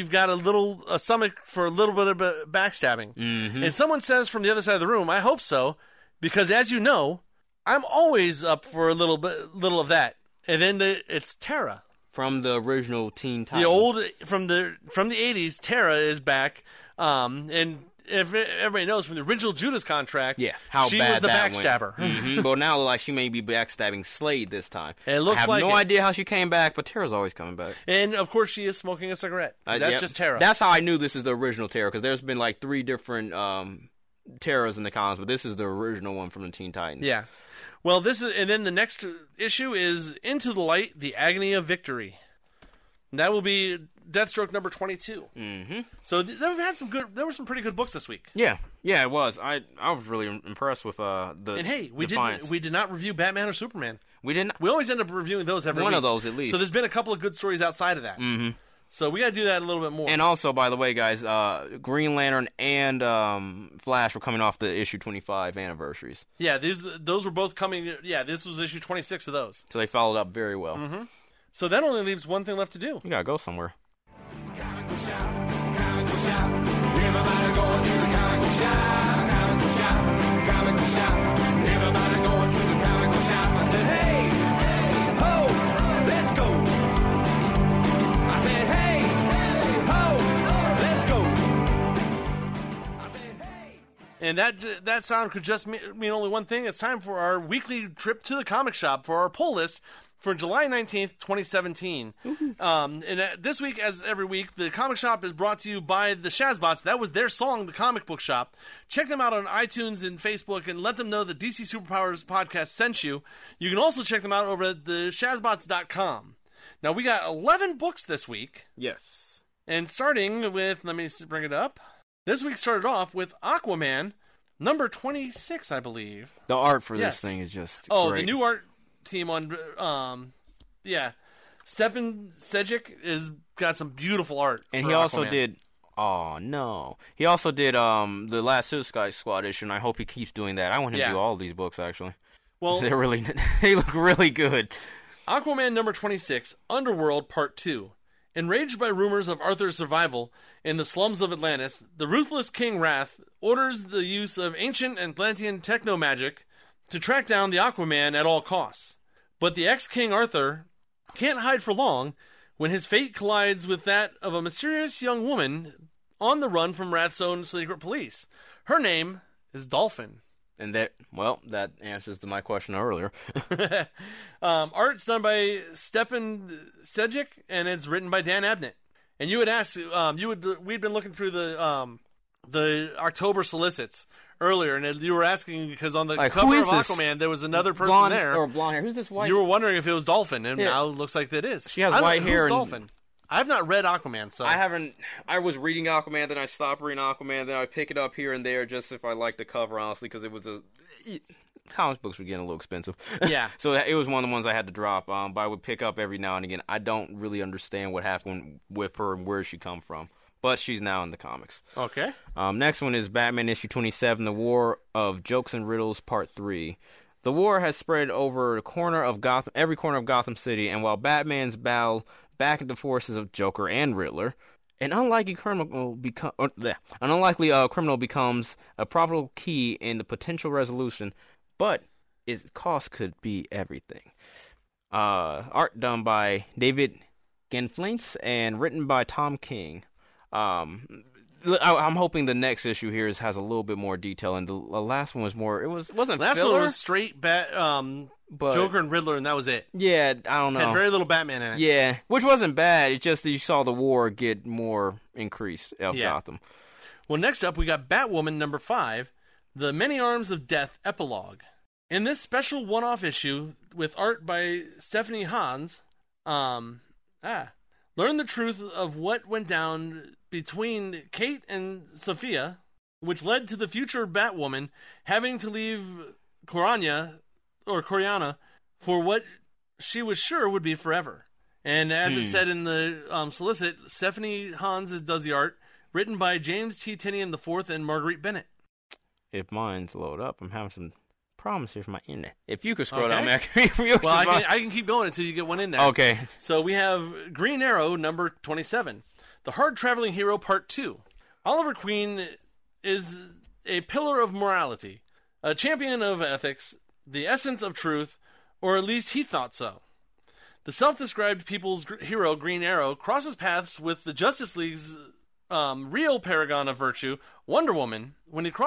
a stomach for a little bit of backstabbing. Mm-hmm. And someone says from the other side of the room, I hope so, because as you know, I'm always up for a little of that. And then it's Tara. From the original Teen Titans. From the 80s, Tara is back, and if everybody knows from the original Judas contract, she was the backstabber. Mm-hmm. But now, like, she may be backstabbing Slade this time. And it looks I have no idea how she came back, but Tara's always coming back. And of course, she is smoking a cigarette. That's just Tara. That's how I knew this is the original Tara, because there's been like 3 different Taras in the comics, but this is the original one from the Teen Titans. Yeah. Well, and then the next issue is Into the Light: The Agony of Victory. And that will be Deathstroke number 22. Mm-hmm. So there were some pretty good books this week. Yeah, it was. I was really impressed with the. And hey, we did not review Batman or Superman. We didn't. We always end up reviewing those every week. One of those at least. So there's been a couple of good stories outside of that. Mm-hmm. So we got to do that a little bit more. And also, by the way, guys, Green Lantern and Flash were coming off the issue 25 anniversaries. Yeah, those were both coming. Yeah, this was issue 26 of those. So they followed up very well. Mm-hmm. So that only leaves one thing left to do. You gotta go somewhere. Comic book shop. Everybody going to the comic book shop. Comic book shop. Comic book shop. Everybody going to the comic book shop. I said, hey, ho, let's go. I said, hey, ho, let's go. I said, hey. And that sound could just mean only one thing. It's time for our weekly trip to the comic shop for our pull list for July 19th, 2017. And this week, as every week, the comic shop is brought to you by the Shazbots. That was their song, The Comic Book Shop. Check them out on iTunes and Facebook and let them know the DC Superpowers podcast sent you. You can also check them out over at theshazbots.com. Now, we got 11 books this week. Yes. And starting with, let me bring it up. This week started off with Aquaman, number 26, I believe. The art for this thing is just great. The new art team on Stepan Sejic is got some beautiful art, and he also did he also did the last Suicide Squad issue, and I hope he keeps doing that. I want him to do all these books, actually. Well, they look really good. Aquaman number 26, Underworld Part 2. Enraged by rumors of Arthur's survival in the slums of Atlantis, the ruthless King Wrath orders the use of ancient Atlantean techno-magic to track down the Aquaman at all costs. But the ex-King Arthur can't hide for long when his fate collides with that of a mysterious young woman on the run from Wrath's own secret police. Her name is Dolphin. And that answers to my question earlier. Art's done by Stepan Sejic, and it's written by Dan Abnett. And you had asked, we'd been looking through the October solicits earlier, and you were asking because on the cover of Aquaman there was another person there. Or blonde hair. Who's this white? You were wondering if it was Dolphin, and now it looks like it is. She has white hair. Who's Dolphin? I've not read Aquaman, so I haven't. I was reading Aquaman, then I stopped reading Aquaman, then I pick it up here and there just if I like the cover, honestly, because it was comic books were getting a little expensive. Yeah. So it was one of the ones I had to drop. But I would pick up every now and again. I don't really understand what happened with her and where she come from. But she's now in the comics. Okay. Next one is Batman issue 27, The War of Jokes and Riddles, Part 3. The war has spread over every corner of Gotham City, and while Batman's battle back at the forces of Joker and Riddler, An unlikely criminal becomes a profitable key in the potential resolution, but its cost could be everything. Art done by David Genflinks and written by Tom King. I'm hoping the next issue here has a little bit more detail, and the last one was more. It wasn't. Last filler, one was straight but Joker and Riddler, and that was it. Yeah, I don't know. Had very little Batman in it. Yeah, which wasn't bad. It's just that you saw the war get more increased of Gotham. Well, next up we got Batwoman number 5, The Many Arms of Death Epilogue. In this special one-off issue with art by Stephanie Hans, learn the truth of what went down between Kate and Sophia, which led to the future Batwoman having to leave Coryana for what she was sure would be forever. And as it said in the solicit, Stephanie Hans does the art, written by James T. Tinian IV and Marguerite Bennett. If mine's load up, I'm having some problems here for my internet. If you could scroll down, man. I can keep going until you get one in there. Okay. So we have Green Arrow number 27, The Hard Traveling Hero Part 2. Oliver Queen is a pillar of morality, a champion of ethics, the essence of truth, or at least he thought so. The self-described people's hero, Green Arrow, crosses paths with the Justice League's real paragon of virtue, Wonder Woman, when his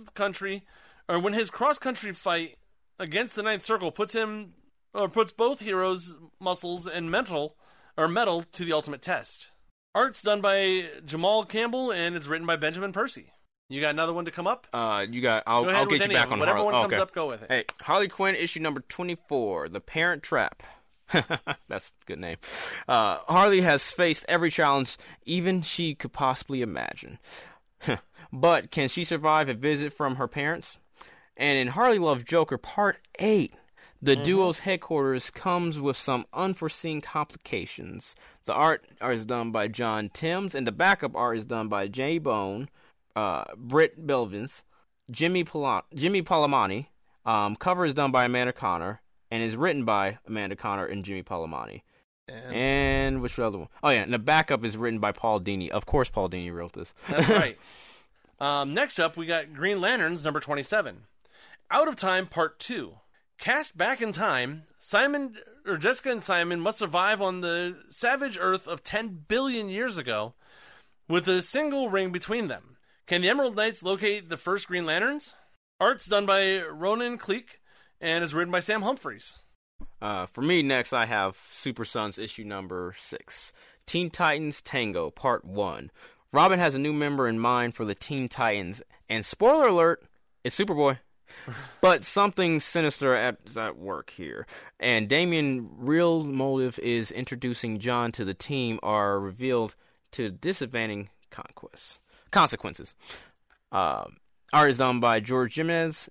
cross-country fight against the Ninth Circle puts both heroes' muscles and metal to the ultimate test. Art's done by Jamal Campbell and it's written by Benjamin Percy. You got another one to come up? I'll get you back on whatever Harley. One comes up, go with it. Hey, Harley Quinn issue number 24, The Parent Trap. That's a good name. Harley has faced every challenge even she could possibly imagine. But can she survive a visit from her parents? And in Harley Loves Joker Part 8, the duo's headquarters comes with some unforeseen complications. The art is done by John Timms, and the backup art is done by Jay Bone, Britt Belvins, Jimmy Palamani. Cover is done by Amanda Connor, and is written by Amanda Connor and Jimmy Palamani. And which other one? Oh, yeah, and the backup is written by Paul Dini. Of course Paul Dini wrote this. That's right. Next up, we got Green Lanterns number 27. Out of Time Part 2. Cast back in time, Jessica and Simon must survive on the savage Earth of 10 billion years ago with a single ring between them. Can the Emerald Knights locate the first Green Lanterns? Art's done by Ronan Kleek and is written by Sam Humphries. For me, next, I have Super Sons issue number 6. Teen Titans Tango Part 1. Robin has a new member in mind for the Teen Titans, and spoiler alert, it's Superboy. But something sinister is at work here, and Damian's real motive is introducing John to the team are revealed to disadvantaging consequences. Art is done by George Jimenez.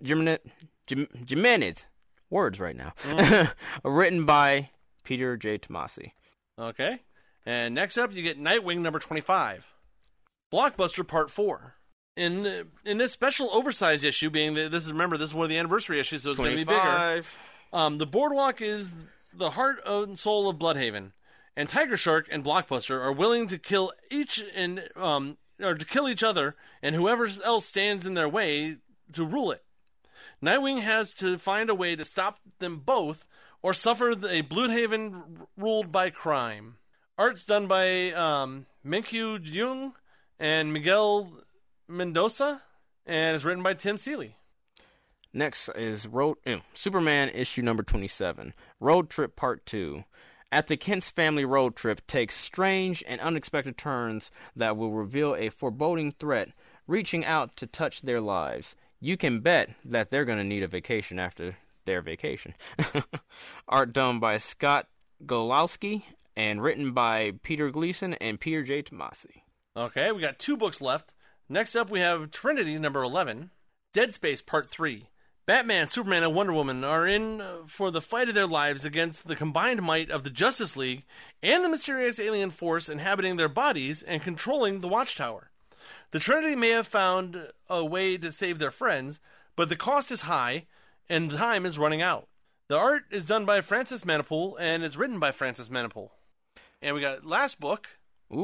Words right now. Written by Peter J. Tomasi. Okay. And next up, you get Nightwing number 25. Blockbuster Part 4. In this special oversized issue, being that this is one of the anniversary issues, so it's going to be bigger. The Boardwalk is the heart and soul of Bloodhaven, and Tiger Shark and Blockbuster are willing to kill each other, and whoever else stands in their way to rule it. Nightwing has to find a way to stop them both, or suffer a Bloodhaven ruled by crime. Art's done by Minkyu Jung and Miguel Mendoza, and is written by Tim Seeley. Next is Superman issue number 27, Road Trip Part 2. At the Kent's family road trip takes strange and unexpected turns that will reveal a foreboding threat reaching out to touch their lives. You can bet that they're going to need a vacation after their vacation. Art done by Scott Golowski and written by Peter Gleason and Peter J. Tomasi. Okay, we got 2 books left. Next up, we have Trinity number 11, Dead Space Part 3. Batman, Superman, and Wonder Woman are in for the fight of their lives against the combined might of the Justice League and the mysterious alien force inhabiting their bodies and controlling the Watchtower. The Trinity may have found a way to save their friends, but the cost is high and time is running out. The art is done by Francis Manapul and is written by Francis Manapul. And we got last book. Ooh.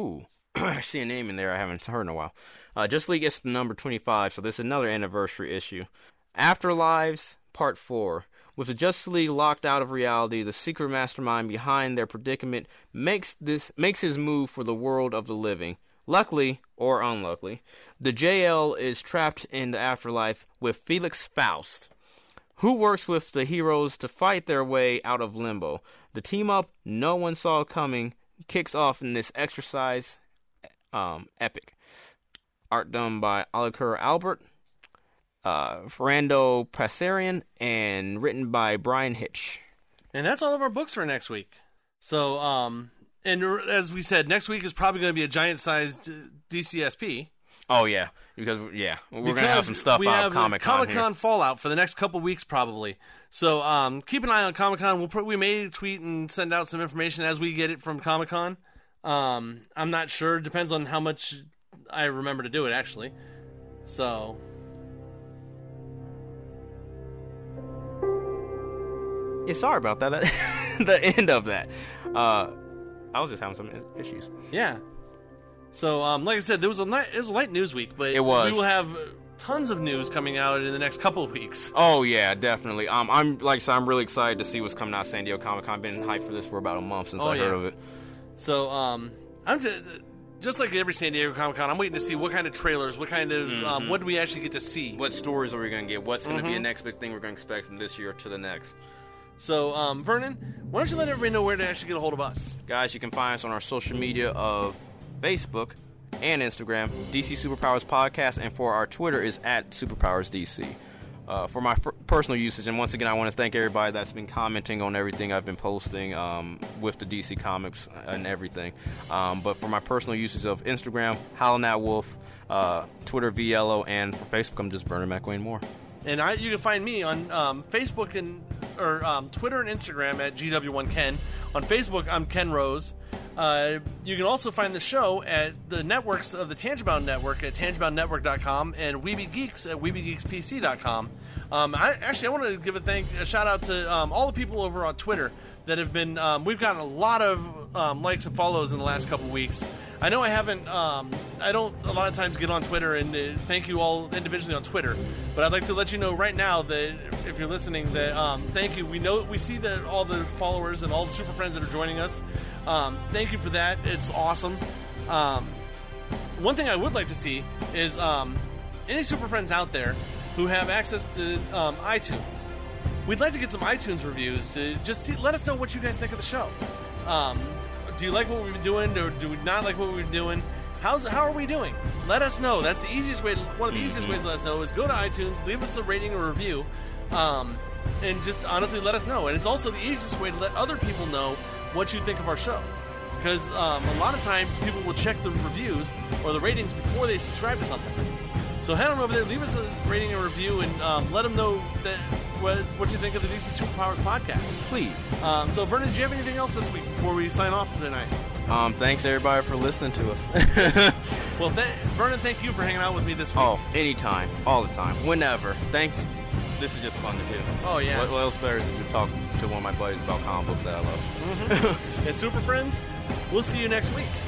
I see a name in there I haven't heard in a while. Justice League is number 25, so this is another anniversary issue. Afterlives, Part 4. With the Justice League locked out of reality, the secret mastermind behind their predicament makes his move for the world of the living. Luckily, or unluckily, the JL is trapped in the afterlife with Felix Faust, who works with the heroes to fight their way out of limbo. The team-up no one saw coming kicks off in this exercise epic. Art done by Alikur Albert, Fernando Passerian, and written by Brian Hitch. And that's all of our books for next week. So, and as we said, next week is probably going to be a giant-sized DCSP. Oh, yeah. Because we're going to have some stuff out of Comic-Con Comic-Con fallout for the next couple weeks, probably. So, keep an eye on Comic-Con. We may tweet and send out some information as we get it from Comic-Con. I'm not sure. It depends on how much I remember to do it, actually. So... Yeah, sorry about that. The end of that. I was just having some issues. Yeah. So, like I said, it was a light news week, but it was. We will have tons of news coming out in the next couple of weeks. Oh yeah, definitely. I'm really excited to see what's coming out of San Diego Comic-Con. I've been hyped for this for about a month since I heard of it. So, I'm just like every San Diego Comic-Con, I'm waiting to see what kind of trailers, what kind of what do we actually get to see? What stories are we going to get? What's going to be the next big thing we're going to expect from this year to the next? So, Vernon, why don't you let everybody know where to actually get a hold of us? Guys, you can find us on our social media of Facebook and Instagram, DC Superpowers Podcast, and for our Twitter is @SuperpowersDC. For my personal usage, and once again, I want to thank everybody that's been commenting on everything I've been posting with the DC Comics and everything. But for my personal usage of Instagram, Howlin' at Wolf, Twitter, VLO, and for Facebook, I'm just Vernon McWayne Moore. And you can find me on Facebook or Twitter and Instagram at GW1Ken. On Facebook, I'm Ken Rose. You can also find the show at the networks of the Tangebound Network at tangeboundnetwork.com and Weeby Geeks at weebygeekspc.com. I want to give a shout out to all the people over on Twitter that have been. We've gotten a lot of likes and follows in the last couple weeks. I know I haven't. I don't a lot of times get on Twitter and thank you all individually on Twitter, but I'd like to let you know right now that if you're listening, that thank you. We see that all the followers and all the super friends that are joining us. Thank you for that. It's awesome. One thing I would like to see is any super friends out there who have access to iTunes. We'd like to get some iTunes reviews to just let us know what you guys think of the show. Do you like what we've been doing, or do we not like what we've been doing? How are we doing? Let us know. That's the easiest way. One of the easiest ways to let us know is go to iTunes, leave us a rating or review, and just honestly let us know. And it's also the easiest way to let other people know what you think of our show. Because a lot of times people will check the reviews or the ratings before they subscribe to something. So head on over there, leave us a rating and review, and let them know that what you think of the DC Superpowers podcast. Please. So Vernon, do you have anything else this week before we sign off tonight? Thanks everybody for listening to us. Well, Vernon, thank you for hanging out with me this week. Oh, anytime, all the time, whenever. This is just fun to do. Oh yeah. What else better is to talk to one of my buddies about comic books that I love. And Super Friends, we'll see you next week.